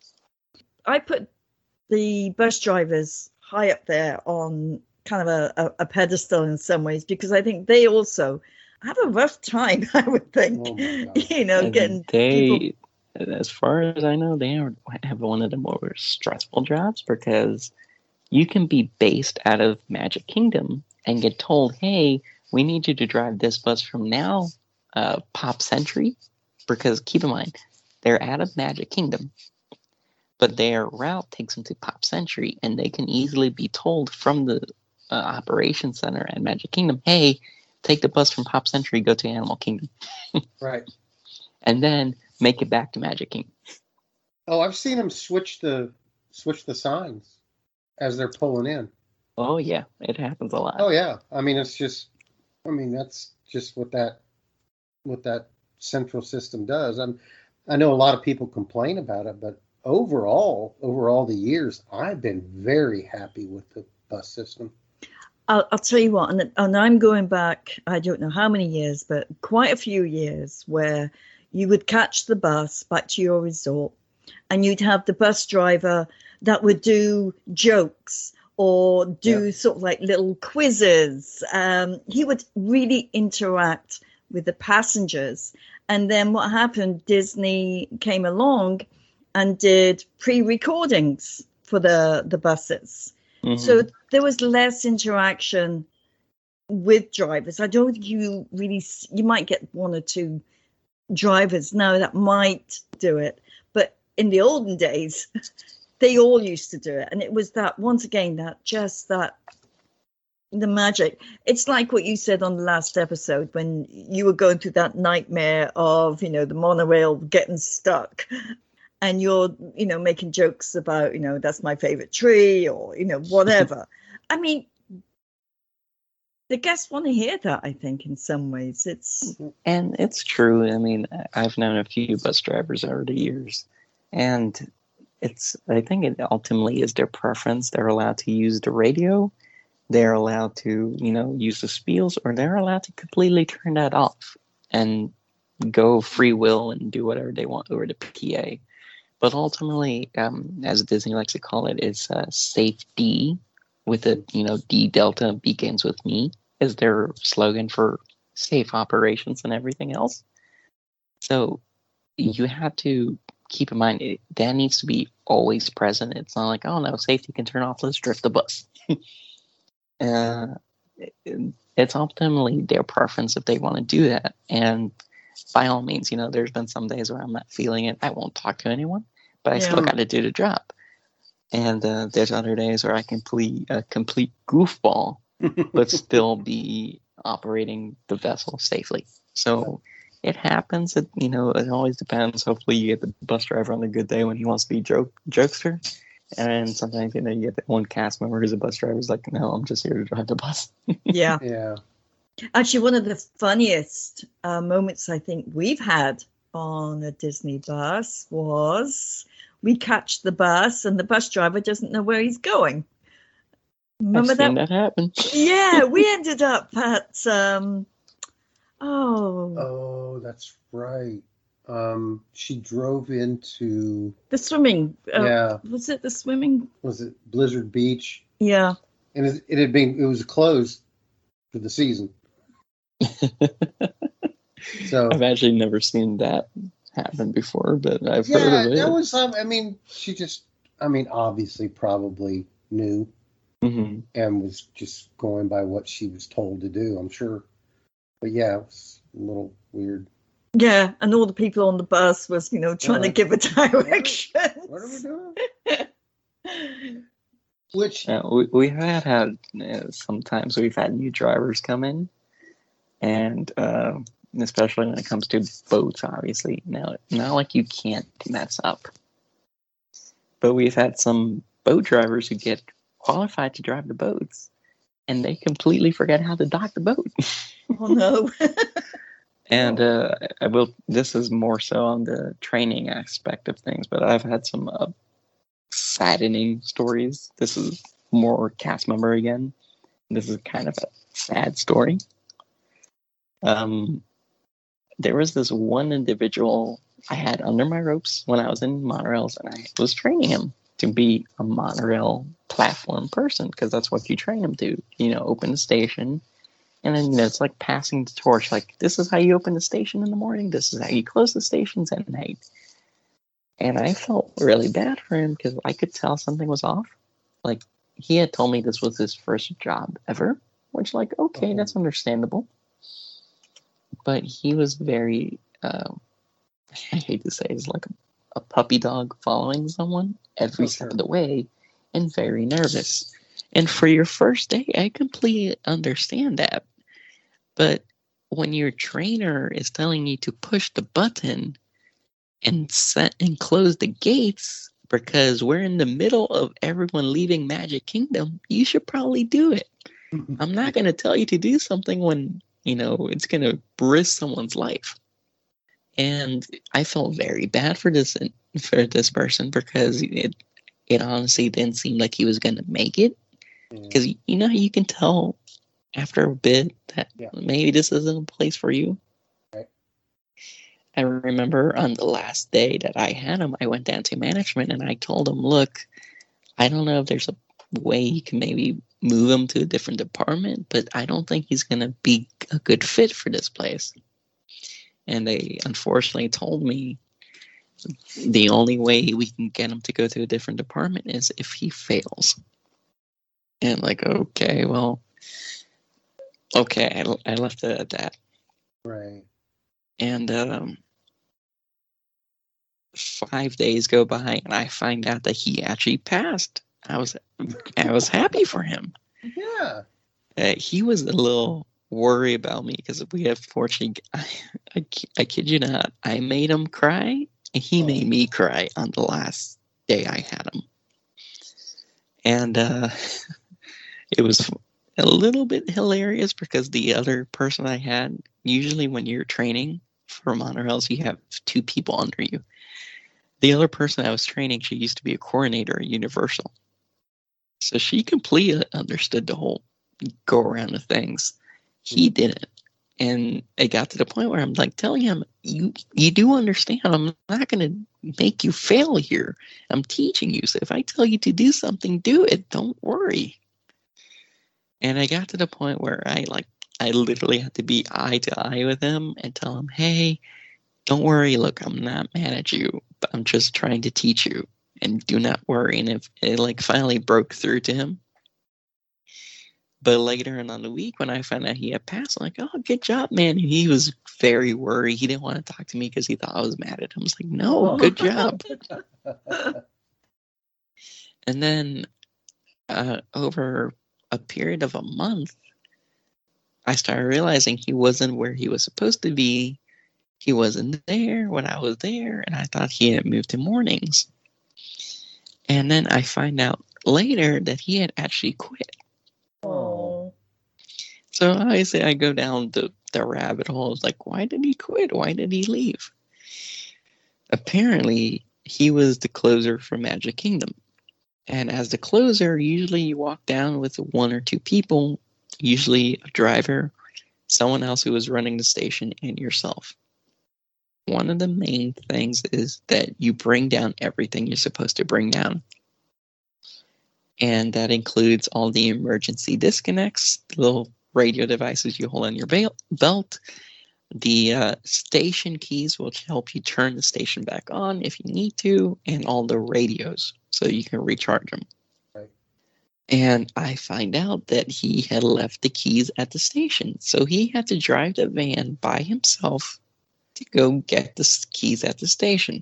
I put the bus drivers high up there on kind of a, a, a pedestal in some ways because I think they also have a rough time, I would think. Oh my God. You know, And getting they, people. as far as I know, they are, have one of the more stressful jobs because you can be based out of Magic Kingdom and get told, hey, we need you to drive this bus from now, uh, Pop Century, because keep in mind, they're out of Magic Kingdom, but their route takes them to Pop Century, and they can easily be told from the uh, operations center at Magic Kingdom, hey, take the bus from Pop Century, go to Animal Kingdom. Right. And then make it back to Magic Kingdom. Oh, I've seen them switch the switch the signs as they're pulling in. Oh, yeah, it happens a lot. Oh yeah. I mean, it's just. I mean, that's just what that what that central system does. I'm. I know a lot of people complain about it, but overall, over all the years, I've been very happy with the bus system. I'll, I'll tell you what, and, and I'm going back, I don't know how many years, but quite a few years where you would catch the bus back to your resort, and you'd have the bus driver that would do jokes or do yeah. sort of like little quizzes. Um, he would really interact with the passengers. And then what happened, Disney came along and did pre-recordings for the, the buses. Mm-hmm. So there was less interaction with drivers. I don't think you really, you might get one or two drivers now that might do it. But in the olden days, they all used to do it. And it was that, once again, that just that, the magic. It's like what you said on the last episode when you were going through that nightmare of, you know, the monorail getting stuck. And you're, you know, making jokes about, you know, that's my favorite tree or, you know, whatever. I mean, the guests want to hear that, I think, in some ways. It's And it's true. I mean, I've known a few bus drivers over the years. And it's, I think it ultimately is their preference. They're allowed to use the radio. They're allowed to, you know, use the spiels, or they're allowed to completely turn that off and go free will and do whatever they want over the P A. But ultimately, um, as Disney likes to call it, it's uh, safety with a, you know, D Delta begins with me is their slogan for safe operations and everything else. So you have to keep in mind it, that needs to be always present. It's not like, oh no, safety can turn off, let's drift the bus. uh, it, it's ultimately their preference if they want to do that. And by all means, you know, there's been some days where I'm not feeling it. I won't talk to anyone, but I yeah. still got to do the job. And uh, there's other days where I can play a complete goofball, but still be operating the vessel safely. So it happens. It, you know, it always depends. Hopefully you get the bus driver on a good day when he wants to be joke jokester. And sometimes, you know, you get that one cast member who's a bus driver who's like, no, I'm just here to drive the bus. Yeah. Yeah. Actually, one of the funniest uh, moments I think we've had on a Disney bus was we catch the bus and the bus driver doesn't know where he's going. Remember I've that? seen that happen. Yeah, we ended up at um oh oh that's right. Um, she drove into the swimming. Uh, yeah, was it the swimming? Was it Blizzard Beach? Yeah, and it, it had been it was closed for the season. So I've actually never seen that happen before, but I've yeah, heard of it. That was um, I mean, she just, I mean, obviously, probably knew mm-hmm. and was just going by what she was told to do. I'm sure, but yeah, it was a little weird. Yeah, and all the people on the bus was, you know, trying uh, to give a direction. What are we doing? Which uh, we we have had uh, sometimes we've had new drivers come in, and uh, especially when it comes to boats, obviously now not like you can't mess up, but we've had some boat drivers who get qualified to drive the boats, and they completely forget how to dock the boat. Oh no. And uh, I will. This is more so on the training aspect of things, but I've had some uh, saddening stories. This is more cast member again. This is kind of a sad story. Um, there was this one individual I had under my ropes when I was in monorails, and I was training him to be a monorail platform person because that's what you train him to. You know, open the station. And then, you know, it's like passing the torch. Like, this is how you open the station in the morning. This is how you close the stations at night. And I felt really bad for him because I could tell something was off. Like, he had told me this was his first job ever, which, like, okay, mm-hmm. that's understandable. But he was very, uh, I hate to say, he's like a, a puppy dog following someone every step of the way and very nervous. And for your first day, I completely understand that. But when your trainer is telling you to push the button and set and close the gates because we're in the middle of everyone leaving Magic Kingdom, you should probably do it. I'm not going to tell you to do something when, you know, it's going to risk someone's life. And I felt very bad for this for this person because it it honestly didn't seem like he was going to make it. Because, you know, you can tell after a bit that yeah. maybe this isn't a place for you. Right. I remember on the last day that I had him, I went down to management and I told him, look, I don't know if there's a way you can maybe move him to a different department, but I don't think he's going to be a good fit for this place. And they unfortunately told me the only way we can get him to go to a different department is if he fails. And like, okay, well, okay, I, I left it at that. Right. And um, five days go by, and I find out that he actually passed. I was, I was happy for him. Yeah. Uh, he was a little worried about me because we have fortunately, I, I, I kid you not, I made him cry, and he Oh. made me cry on the last day I had him. And uh, it was a little bit hilarious because the other person I had, usually when you're training for monorails, you have two people under you. The other person I was training, she used to be a coordinator at Universal. So she completely understood the whole go around of things. He didn't. And it got to the point where I'm like telling him, you you do understand, I'm not going to make you fail here. I'm teaching you. So if I tell you to do something, do it. Don't worry. And I got to the point where I like, I literally had to be eye to eye with him and tell him, hey, don't worry. Look, I'm not mad at you, but I'm just trying to teach you. And do not worry. And if it like finally broke through to him. But later on the week when I found out he had passed, I'm like, oh, good job, man. And he was very worried. He didn't want to talk to me because he thought I was mad at him. I was like, no, good job. And then uh, over a period of a month, I started realizing he wasn't where he was supposed to be. He wasn't there when I was there, and I thought he had moved to mornings. And then I find out later that he had actually quit. Oh. So obviously I go down the, the rabbit hole. It's like, why did he quit? Why did he leave? Apparently, he was the closer for Magic Kingdom. And as the closer, usually you walk down with one or two people, usually a driver, someone else who is running the station, and yourself. One of the main things is that you bring down everything you're supposed to bring down. And that includes all the emergency disconnects, the little radio devices you hold on your belt. The uh, station keys will help you turn the station back on if you need to, and all the radios so you can recharge them. Right. And I find out that he had left the keys at the station. So he had to drive the van by himself to go get the keys at the station.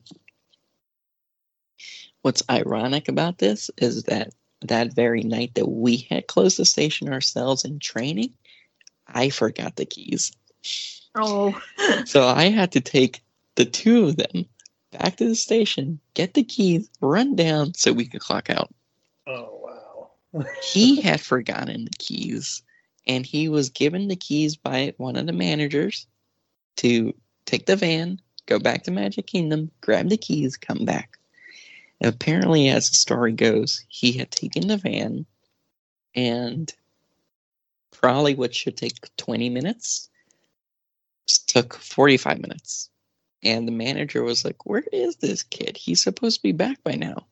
What's ironic about this is that that very night that we had closed the station ourselves in training, I forgot the keys. Oh. So I had to take the two of them back to the station, get the keys, run down so we could clock out. Oh, wow. He had forgotten the keys, and he was given the keys by one of the managers to take the van, go back to Magic Kingdom, grab the keys, come back. And apparently, as the story goes, he had taken the van, and probably what should take twenty minutes took forty-five minutes. And the manager was like, where is this kid? He's supposed to be back by now.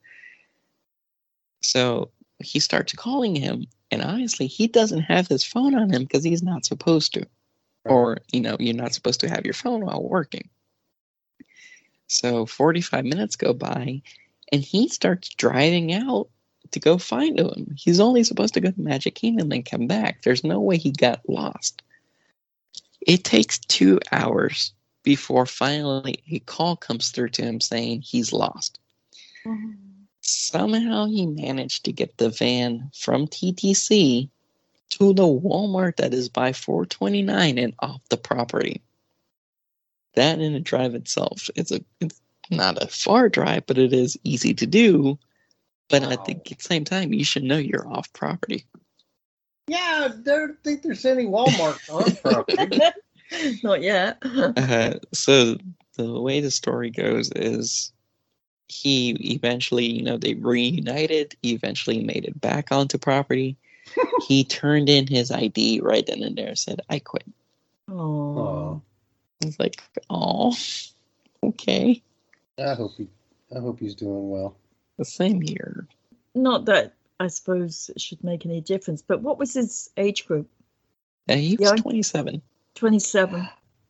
So he starts calling him, and honestly, he doesn't have his phone on him because he's not supposed to. Or, you know, you're not supposed to have your phone while working. So forty-five minutes go by, and he starts driving out to go find him. He's only supposed to go to Magic Kingdom and come back. There's no way he got lost. It takes two hours before finally a call comes through to him saying he's lost. Mm-hmm. Somehow he managed to get the van from T T C to the Walmart that is by four twenty-nine and off the property. That in a drive itself, it's a it's not a far drive, but it is easy to do. But Wow. at the same time, you should know you're off property. Yeah, I don't think there's any Walmart on property. Not yet. Uh, so the way the story goes is he eventually, you know, they reunited, he eventually made it back onto property. He turned in his I D right then and there, said, I quit. Oh. I was like, oh. Okay. I hope he, I hope he's doing well. The same here. Not that I suppose it should make any difference, but what was his age group? Uh, he was Young? twenty-seven. twenty-seven.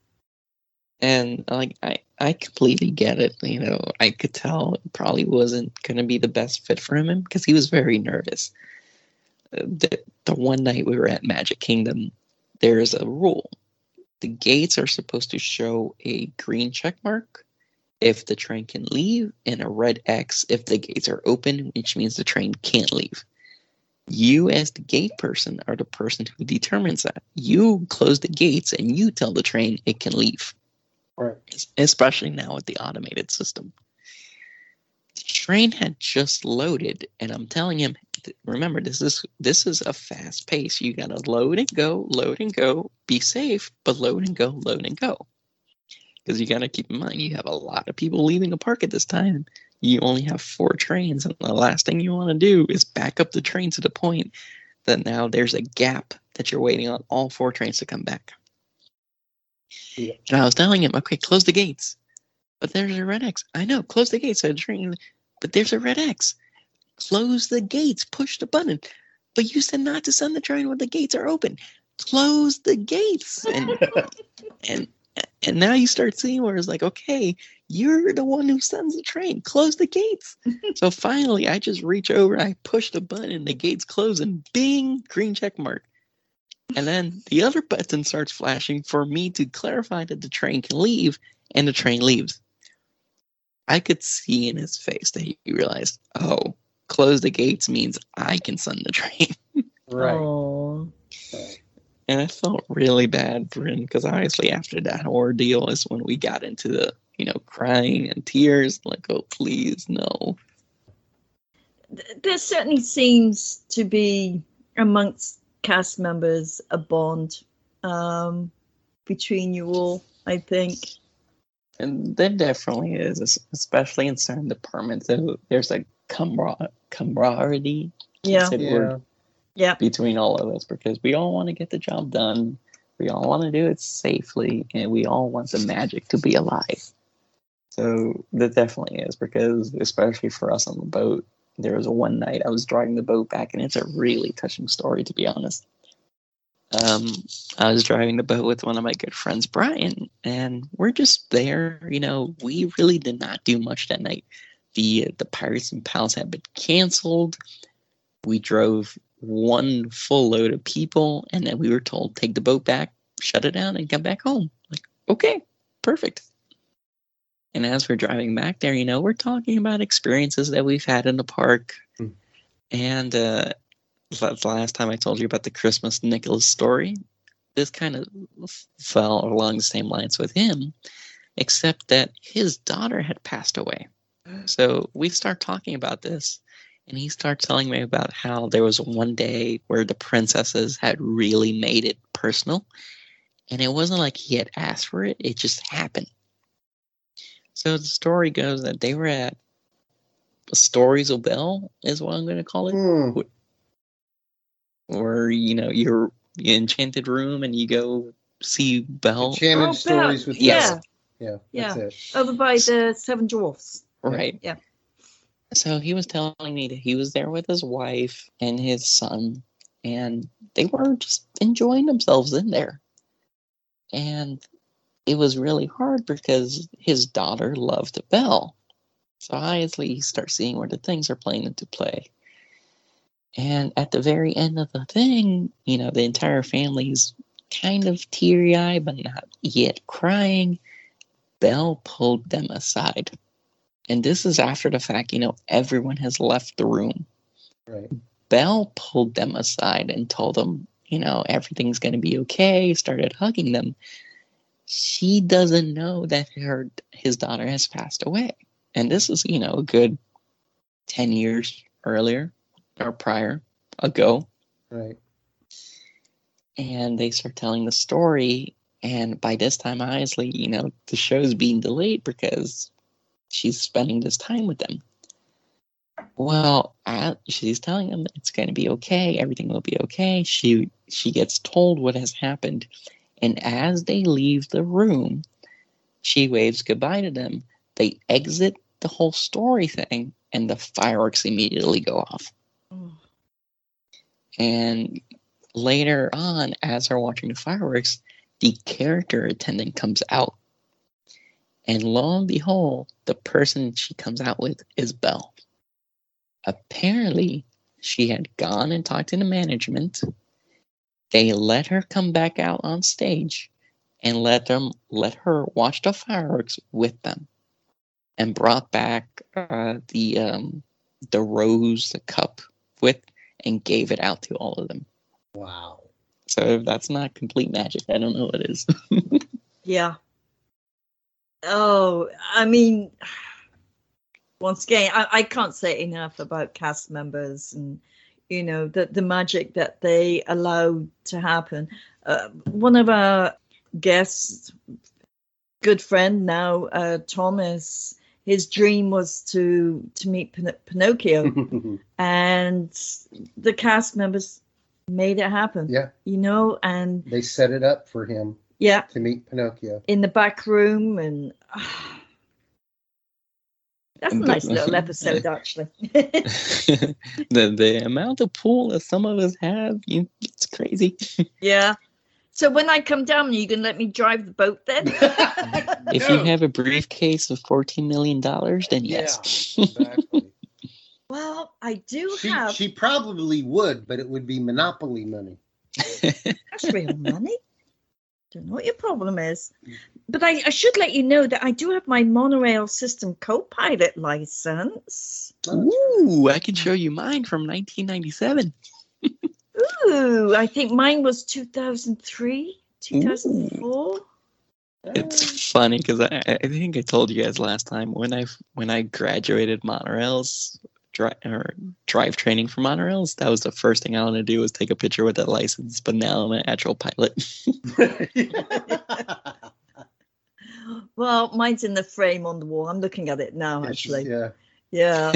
And like I, I completely get it. You know, I could tell it probably wasn't going to be the best fit for him because he was very nervous. Uh, the, the one night we were at Magic Kingdom, there's a rule. The gates are supposed to show a green check mark if the train can leave and a red X if the gates are open, which means the train can't leave. You, as the gate person, are the person who determines that. You close the gates and you tell the train it can leave. Right. Especially now with the automated system. The train had just loaded, and I'm telling him, remember, this is this is a fast pace. You gotta load and go, load and go, be safe, but load and go, load and go. Because you gotta keep in mind, you have a lot of people leaving a park at this time. You only have four trains, and the last thing you want to do is back up the train to the point that now there's a gap that you're waiting on all four trains to come back. Yeah. And I was telling him, okay, close the gates. But there's a red X. I know, close the gates. So the train, but there's a red X. Close the gates. Push the button. But you said not to send the train when the gates are open. Close the gates. And and and now you start seeing where it's like, okay, you're the one who sends the train. Close the gates. So finally, I just reach over, I push the button, the gates close, and bing, green check mark. And then the other button starts flashing for me to clarify that the train can leave, and the train leaves. I could see in his face that he realized, oh, close the gates means I can send the train. Right. Oh. And I felt really bad for him because obviously after that ordeal is when we got into the, you know, crying and tears, like, oh, please, no. There certainly seems to be amongst cast members a bond um, between you all, I think. And there definitely is, especially in certain departments. There's a camar- camaraderie Yeah. Yeah. Yeah. between all of us because we all want to get the job done. We all want to do it safely, and we all want the magic to be alive. So that definitely is because, especially for us on the boat, there was a one night I was driving the boat back, and it's a really touching story, to be honest. Um, I was driving the boat with one of my good friends, Brian, and we're just there. You know, we really did not do much that night. The the Pirates and Pals had been canceled. We drove one full load of people, and then we were told, take the boat back, shut it down, and come back home. Like, okay, perfect. And as we're driving back there, you know, we're talking about experiences that we've had in the park. Mm. And uh, the last time I told you about the Christmas Nicholas story, this kind of fell along the same lines with him, except that his daughter had passed away. So we start talking about this, and he starts telling me about how there was one day where the princesses had really made it personal, and it wasn't like he had asked for it, it just happened. So the story goes that they were at Stories of Belle, is what I'm going to call it. Mm. Where, you know, you're in Enchanted Room and you go see Belle. Enchanted oh, Stories Belle. with yeah. Yeah, yeah. that's it. Over by the Seven Dwarfs. Right. Yeah. So he was telling me that he was there with his wife and his son, and they were just enjoying themselves in there. And it was really hard because his daughter loved Belle. So obviously you start seeing where the things are playing into play. And at the very end of the thing, you know, the entire family's kind of teary-eyed, but not yet crying. Belle pulled them aside. And this is after the fact, you know, everyone has left the room. Right. Belle pulled them aside and told them, you know, everything's going to be okay, started hugging them. She doesn't know that her his daughter has passed away. And this is, you know, a good ten years earlier or prior ago. Right. And they start telling the story. And by this time, honestly, you know, the show's being delayed because she's spending this time with them. Well, I, she's telling them that it's going to be okay. Everything will be okay. She she gets told what has happened. And as they leave the room, She waves goodbye to them. They exit the whole story thing, and the fireworks immediately go off. Oh. And later on, as they're watching the fireworks, the character attendant comes out. And lo and behold, the person she comes out with is Belle. Apparently, she had gone and talked to the management. They let her come back out on stage and let them let her watch the fireworks with them, and brought back uh, the um, the rose, the cup with, and gave it out to all of them. Wow. So if that's not complete magic, I don't know what is. Yeah. Oh, I mean, once again, I, I can't say enough about cast members and, you know, the, the magic that they allow to happen. Uh, one of our guests, good friend now, uh, Thomas, his dream was to, to meet Pin- Pinocchio. And the cast members made it happen. Yeah. You know, and They set it up for him yeah, to meet Pinocchio. in the back room, and uh, that's a nice little episode, actually. the the amount of pool that some of us have, you, it's crazy. Yeah. So when I come down, you can let me drive the boat then? If No. you have a briefcase of fourteen million dollars, then yes. Yeah, exactly. Well, I do she, have. she probably would, but it would be Monopoly money. That's real money. Don't know what your problem is. But I, I should let you know that I do have my monorail system co-pilot license. Ooh, I can show you mine from nineteen ninety-seven. Ooh, I think mine was two thousand three, two thousand four. It's funny because I, I think I told you guys last time when I when I graduated monorails, dri- or drive training for monorails, that was the first thing I wanted to do was take a picture with that license. But now I'm an actual pilot. Well, mine's in the frame on the wall. I'm looking at it now, actually. Yeah. Yeah.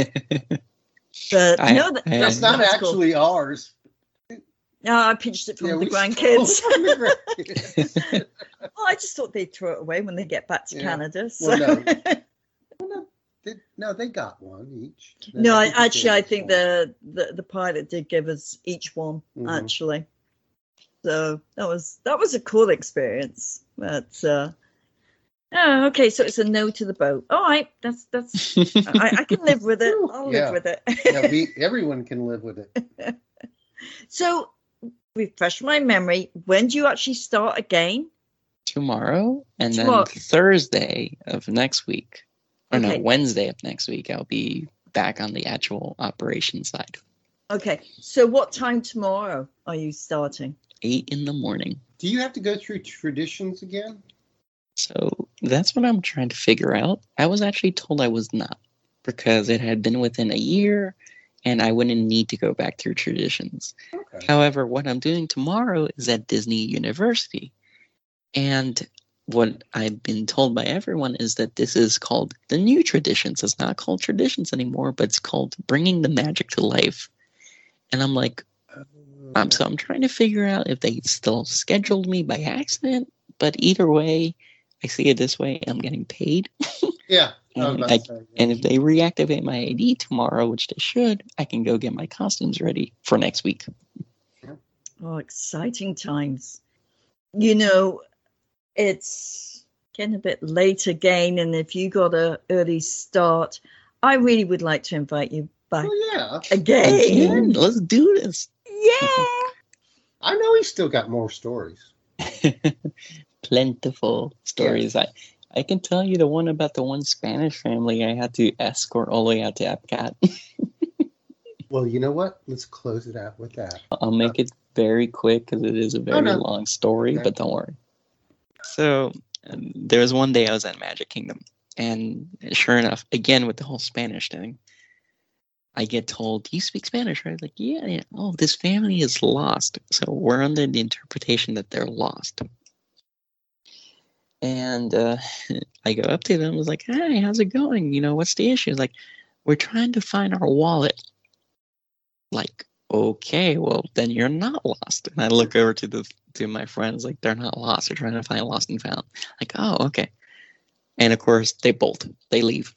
But I- no, that, I- That's not that's cool. actually ours. No, I pinched it from Yeah, the we grandkids. stole it from the grandkids. Well, I just thought they'd throw it away when they get back to Yeah. Canada. So. Well, no. Well, no, they, no, they got one each. No, I, think they actually, I did think one. the, the the pilot did give us each one. Mhm. Actually, so that was that was a cool experience. But uh, oh, okay, so it's a no to the boat. All right, that's that's I, I can live with it. I'll Yeah. live with it. Yeah, we, everyone can live with it. So, refresh my memory. When do you actually start again? Tomorrow and Tomorrow. then Thursday of next week, or Okay. no, Wednesday of next week, I'll be back on the actual operation side. Okay, so what time tomorrow are you starting? Eight in the morning. Do you have to go through traditions again? So that's what I'm trying to figure out. I was actually told I was not, because it had been within a year and I wouldn't need to go back through traditions. Okay. However, what I'm doing tomorrow is at Disney University. And what I've been told by everyone is that this is called the new traditions. It's not called traditions anymore, but it's called bringing the magic to life. And I'm like, um, so I'm trying to figure out if they still scheduled me by accident. But either way, I see it this way: I'm getting paid. Yeah. I was And, about I, to say, yeah. and if they reactivate my I D tomorrow, which they should, I can go get my costumes ready for next week. Oh, exciting times. You know, it's getting a bit late again, and if you got an early start, I really would like to invite you back Well, yeah. again. Again, let's do this. Yeah. I know he's still got more stories. Plentiful stories. I, I can tell you the one about the one Spanish family I had to escort all the way out to Epcot. Well, you know what? Let's close it out with that. I'll make it very quick because it is a very no. long story, Okay. but don't worry. So um, there was one day I was at Magic Kingdom, and sure enough, again with the whole Spanish thing, I get told, "Do you speak Spanish?" Right? Like, yeah, yeah. Oh, this family is lost. So we're under the interpretation that they're lost. And uh, I go up to them. I was like, "Hey, how's it going? You know, what's the issue?" It's like, "We're trying to find our wallet." Like, okay, well then you're not lost. And I look over to the to my friends, like, they're not lost. They're trying to find lost and found. Like, oh, okay. And of course, they bolt. They leave.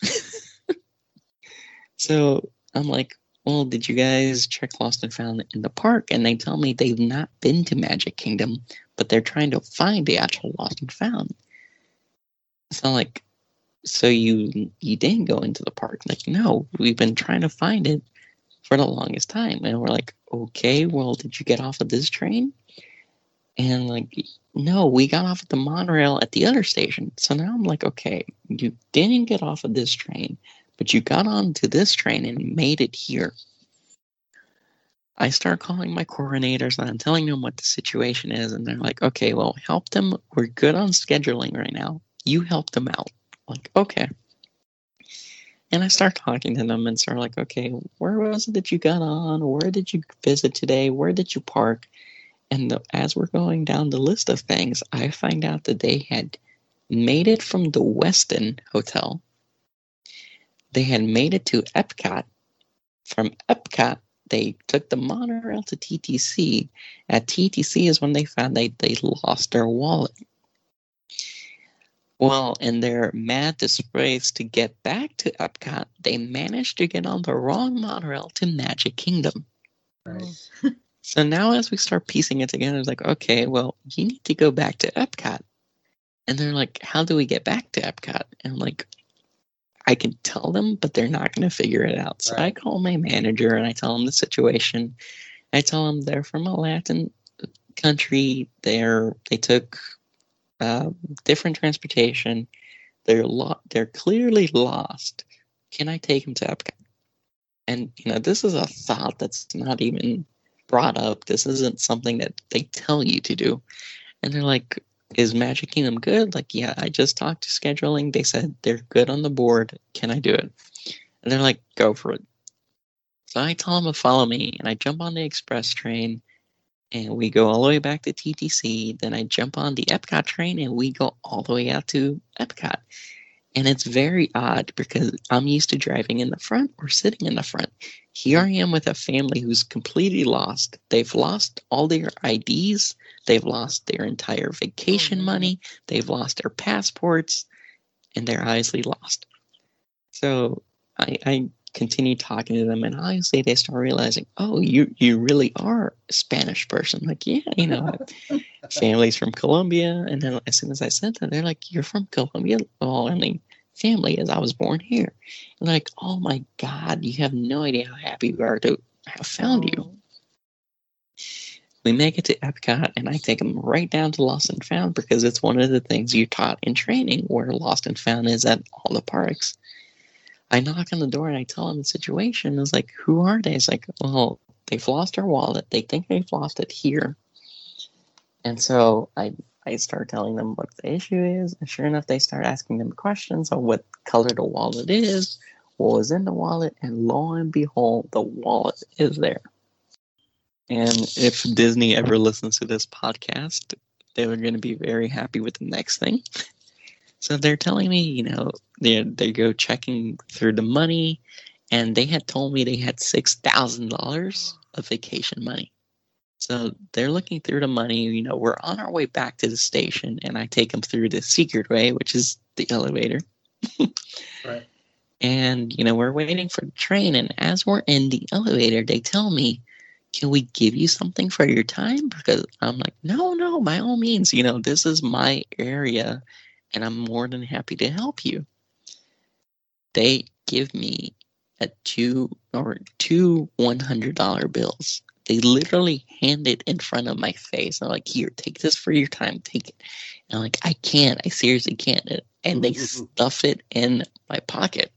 So I'm like, well, did you guys check Lost and Found in the park? And they tell me they've not been to Magic Kingdom, but they're trying to find the actual Lost and Found. So I'm like, so you you didn't go into the park? Like, no, we've been trying to find it for the longest time. And we're like, okay, well, did you get off of this train? And like, no, we got off at the monorail at the other station. So now I'm like, okay, you didn't get off of this train, but you got onto this train and made it here. I start calling my coordinators and I'm telling them what the situation is. And they're like, okay, well, help them. We're good on scheduling right now. You help them out. Like, okay. And I start talking to them and start like, okay, where was it that you got on? Where did you visit today? Where did you park? And the, as we're going down the list of things, I find out that they had made it from the Westin Hotel. They had made it to Epcot. From Epcot, they took the monorail to T T C. At T T C is when they found they, they lost their wallet. Well, in their mad disgrace to get back to Epcot, they managed to get on the wrong monorail to Magic Kingdom. Right. So now as we start piecing it together, it's like, okay, well, you need to go back to Epcot. And they're like, how do we get back to Epcot? And I'm like, I can tell them, but they're not going to figure it out. So right. I call my manager and I tell him the situation. I tell them they're from a Latin country. They're, they took uh, different transportation. They're lo- They're clearly lost. Can I take them to Epcot? And, you know, this is a thought that's not even brought up. This isn't something that they tell you to do. And they're like, is Magic Kingdom good? Like, yeah, I just talked to scheduling. They said they're good on the board. Can I do it? And they're like, go for it. So I tell them to follow me, and I jump on the express train, and we go all the way back to T T C. Then I jump on the Epcot train, and we go all the way out to Epcot. And it's very odd because I'm used to driving in the front or sitting in the front. Here I am with a family who's completely lost. They've lost all their I Ds. They've lost their entire vacation money. They've lost their passports. And they're obviously lost. So I, I continue talking to them. And obviously they start realizing, oh, you, you really are a Spanish person. Like, yeah, you know, family's from Colombia. And then as soon as I said that, they're like, you're from Colombia? Well, I mean, family is I was born here. And like, oh my God, you have no idea how happy we are to have found you. We make it to Epcot, and I take them right down to Lost and Found because it's one of the things you taught in training where Lost and Found is at all the parks. I knock on the door and I tell them the situation. It's like, who are they? It's like, well, they've lost their wallet. They think they've lost it here. And so I I start telling them what the issue is. And sure enough, they start asking them questions on what color the wallet is, what was in the wallet. And lo and behold, the wallet is there. And if Disney ever listens to this podcast, they're going to be very happy with the next thing. So they're telling me, you know, they they go checking through the money, and they had told me they had six thousand dollars of vacation money. So they're looking through the money. You know, we're on our way back to the station, and I take them through the secret way, which is the elevator. Right. And, you know, we're waiting for the train, and as we're in the elevator, they tell me, can we give you something for your time? Because I'm like, no, no, by all means, you know, this is my area and I'm more than happy to help you. They give me a two or two one hundred dollar bills. They literally hand it in front of my face. I'm like, here, take this for your time. Take it. And I'm like, I can't. I seriously can't. And they stuff it in my pocket.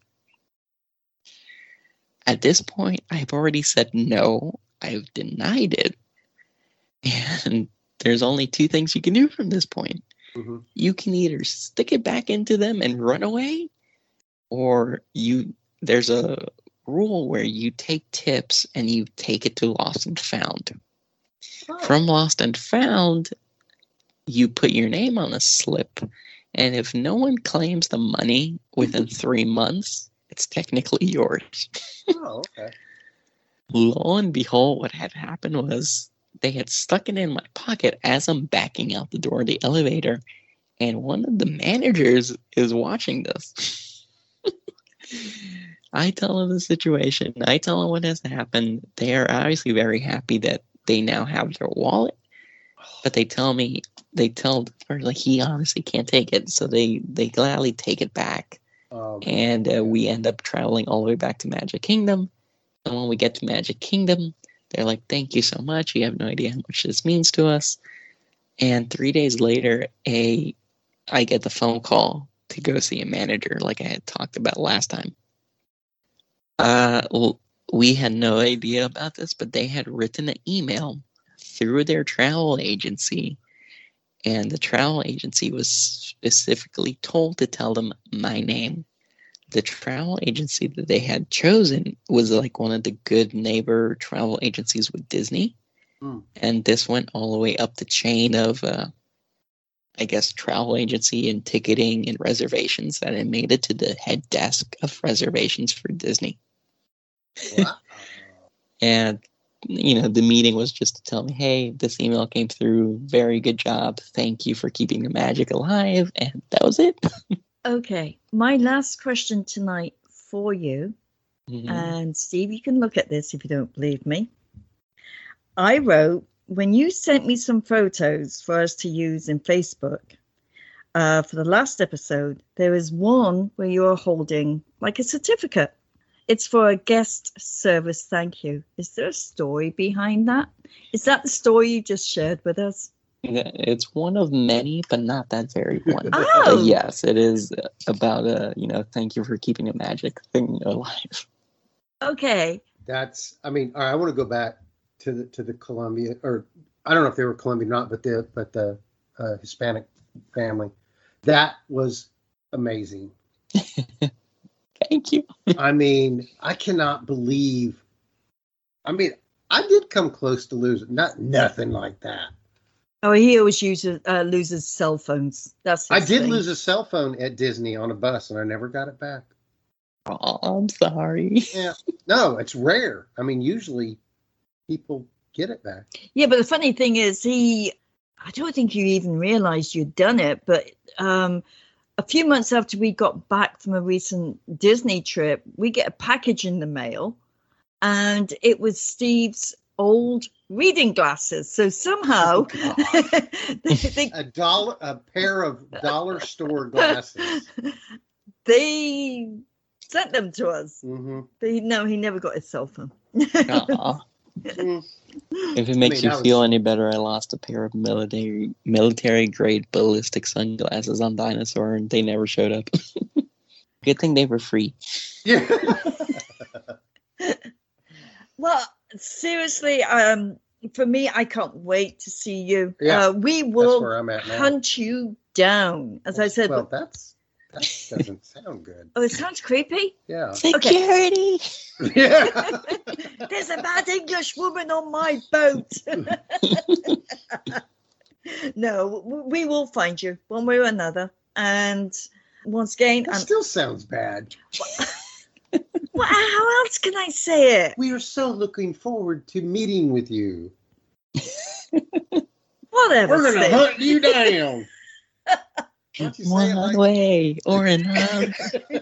At this point, I've already said no. I've denied it. And there's only two things you can do from this point. Mm-hmm. You can either stick it back into them and run away, or you there's a rule where you take tips and you take it to Lost and Found. Oh. From Lost and Found, you put your name on a slip, and if no one claims the money within three months, it's technically yours. Oh, okay. Lo and behold, what had happened was they had stuck it in my pocket as I'm backing out the door of the elevator, and one of the managers is watching this. I tell them the situation. I tell them what has happened. They are obviously very happy that they now have their wallet, but they tell me, they tell, or like he honestly can't take it, so they, they gladly take it back. Oh, and uh, we end up traveling all the way back to Magic Kingdom. And when we get to Magic Kingdom, they're like, thank you so much. You have no idea how much this means to us. And three days later, a I get the phone call to go see a manager like I had talked about last time. Uh, well, we had no idea about this, but they had written an email through their travel agency, and the travel agency was specifically told to tell them my name. The travel agency that they had chosen was like one of the good neighbor travel agencies with Disney. Mm. And this went all the way up the chain of, uh, I guess, travel agency and ticketing and reservations that it made it to the head desk of reservations for Disney. Wow. And, you know, the meeting was just to tell me, hey, this email came through. Very good job. Thank you for keeping the magic alive. And that was it. Okay. My last question tonight for you, mm-hmm. and Steve, you can look at this if you don't believe me. I wrote, when you sent me some photos for us to use in Facebook uh, for the last episode, there is one where you're holding like a certificate. It's for a guest service thank you. Is there a story behind that? Is that the story you just shared with us? It's one of many, but not that very one. Oh. But yes, it is about a, you know, thank you for keeping a magic thing alive. Okay. That's, I mean, all right, I want to go back to the to the Colombia, or I don't know if they were Colombian or not, but the but the uh, Hispanic family. That was amazing. Thank you. I mean, I cannot believe. I mean, I did come close to losing. Not nothing like that. Oh, he always uses uh, loses cell phones. That's I did thing. lose a cell phone at Disney on a bus, and I never got it back. Oh, I'm sorry. Yeah, no, it's rare. I mean, usually people get it back. Yeah, but the funny thing is, he. I don't think you even realized you'd done it, but um, a few months after we got back from a recent Disney trip, we get a package in the mail, and it was Steve's old reading glasses. So somehow oh, they, they, a dollar, a pair of dollar store glasses. They sent them to us. Mm-hmm. They no, he never got his cell phone. If it makes I mean, you feel was... any better, I lost a pair of military military grade ballistic sunglasses on Dinosaur, and they never showed up. Good thing they were free. Yeah. Well, seriously, um, for me, I can't wait to see you. Yeah, uh, we will where I'm at now. hunt you down, as well, I said. Well, that's that doesn't sound good. Oh, it sounds creepy. Yeah. Security. Okay. Yeah. There's a bad English woman on my boat. No, we will find you one way or another. And once again, that I'm... still sounds bad. Well, how else can I say it? We are so looking forward to meeting with you. Whatever. We're going to hunt you down. One like... way or another.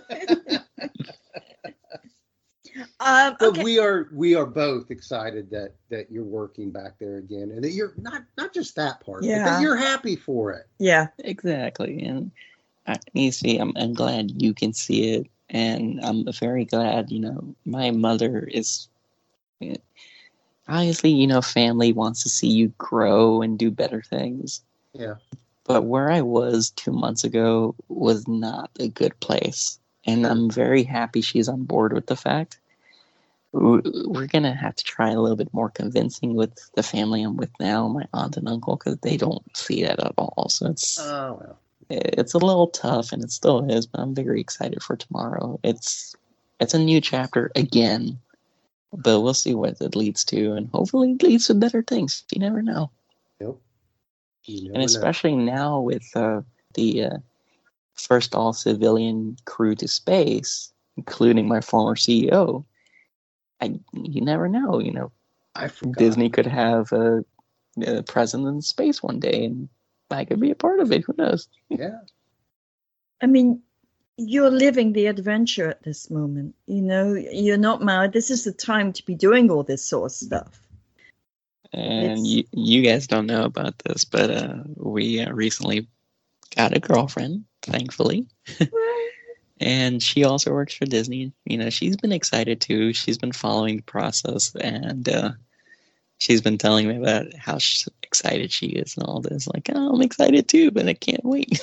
um, but okay. we are we are both excited that that you're working back there again, and that you're not not just that part, yeah. but that you're happy for it. Yeah, exactly. And I, you see, I'm I'm glad you can see it. And I'm very glad, you know, my mother is, obviously, you know, family wants to see you grow and do better things. Yeah. But where I was two months ago was not a good place. And I'm very happy she's on board with the fact. We're going to have to try a little bit more convincing with the family I'm with now, my aunt and uncle, because they don't see that at all. So it's... Oh, well. It's a little tough, and it still is, but I'm very excited for tomorrow. It's it's a new chapter again, but we'll see what it leads to, and hopefully it leads to better things. You never know. Yep. You never and especially know. now with uh, the uh, first all-civilian crew to space, including my former C E O, I you never know. You know, I forgot. Disney could have a, a president in space one day, and I could be a part of it. Who knows? Yeah. I mean, you're living the adventure at this moment. You know, you're not married. This is the time to be doing all this sort of stuff. And you, you guys don't know about this, but uh, we uh, recently got a girlfriend, thankfully. And she also works for Disney. You know, she's been excited too. She's been following the process, and uh, she's been telling me about how sh- excited she is and all this. Like, oh, I'm excited too, but I can't wait.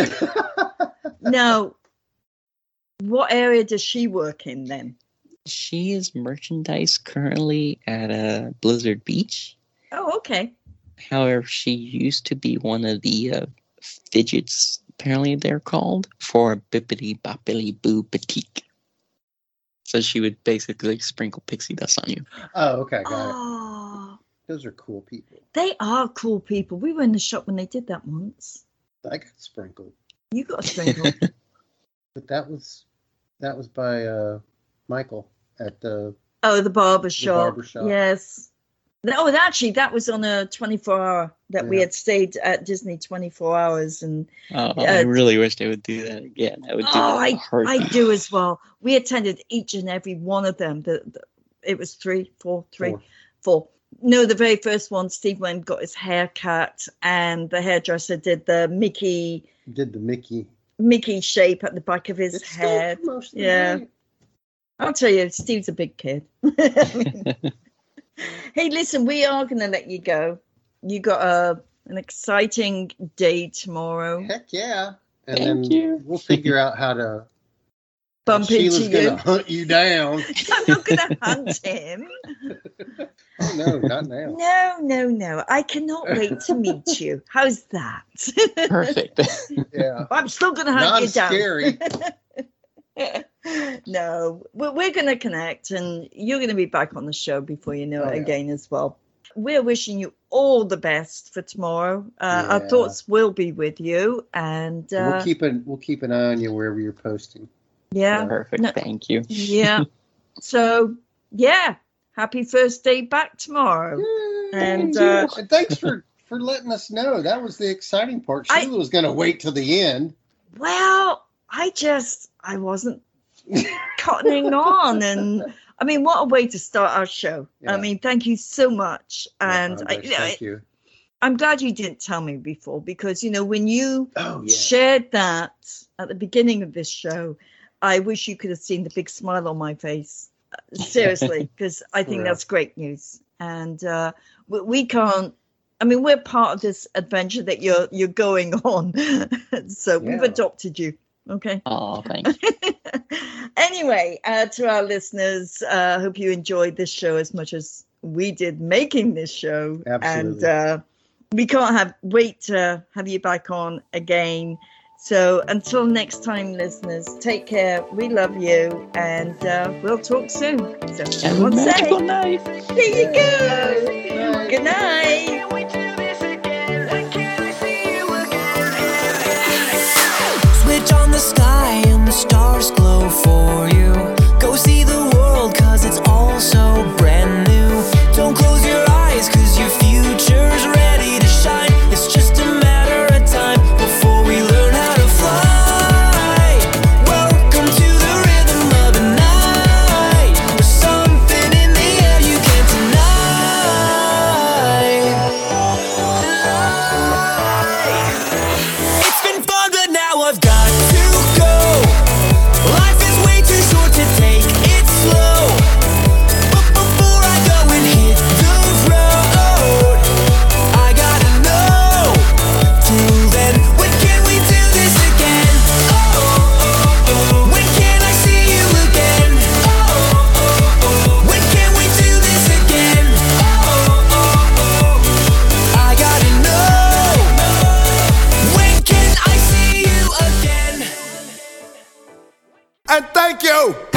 Now, what area does she work in then? She is merchandise currently at uh, Blizzard Beach. Oh, okay. However, she used to be one of the uh, fidgets, apparently they're called, for Bippity Boppity Boo Boutique. So she would basically sprinkle pixie dust on you. Oh, okay, got Oh, it. Those are cool people. they are cool people. We were in the shop when they did that once. I got sprinkled, You got a sprinkle. but that was that was by uh, Michael at the. Oh, the barber shop. barber shop. Yes. Oh, and actually, that was on a twenty-four hour that we Yeah. had stayed at Disney twenty-four hours. And Oh, Uh, I really wish they would do that again. I would do oh, that I, in a heartbeat. I do as well. We attended each and every one of them. The, the It was three, four, three, Four. four. No, the very first one, Steve went and got his hair cut, and the hairdresser did the Mickey Did the Mickey Mickey shape at the back of his It's still head. promotional, Yeah. right? I'll tell you, Steve's a big kid. Hey, listen, we are going to let you go. You got a an exciting day tomorrow. Heck yeah! And Thank then you. we'll figure out how to. Bump Sheila's into you. gonna hunt you down. I'm not going to hunt him. Oh no, not now. No, no, no. I cannot wait to meet you. How's that? Perfect. Yeah, I'm still going to hunt not you as down. scary. No, we're, we're going to connect, and you're going to be back on the show before you know Oh, it yeah. again as well. We're wishing you all the best for tomorrow. Uh, Our Yeah. thoughts will be with you, and uh, we'll keep an we'll keep an eye on you wherever you're posting. yeah, Perfect. No. Thank you. yeah. So yeah, happy first day back tomorrow. And Thank uh, you. And thanks for for letting us know. That was the exciting part. I- Sheila was going to wait till the end. well, I just I wasn't cottoning on, and I mean, what a way to start our show. I Yeah. mean, thank you so much, and No I, problem, you know, thank you. I'm glad you didn't tell me before, because you know when you Oh yeah. shared that at the beginning of this show, I wish you could have seen the big smile on my face. Uh, Seriously, because I think Yeah. that's great news, and uh, we, we can't. I mean, we're part of this adventure that you're you're going on, so we've Yeah. adopted you. Okay. Oh, thanks. Anyway, uh, to our listeners, uh, hope you enjoyed this show as much as we did making this show. Absolutely. And uh, we can't have wait to have you back on again. So until next time, listeners, take care. We love you, and uh, we'll talk soon. So Have a everyone magical say, night. there you go. Good night. Switch on the sky and the stars glow for you. Go see the world, cause it's all so brand new. Don't close your eyes, cause your future's ready to shine. It's just a matter of time before we learn how to fly. Welcome to the rhythm of the night. There's something in the air you can't deny. It's been fun, but now I've got to go. Life is way too short to take it slow. But before I go and hit the road, I gotta know. Till then, when can we do this again? Oh, oh, oh. When can I see you again? Oh, oh, oh. When can we do this again? Oh, oh, oh. I gotta know. When can I see you again? And thank you.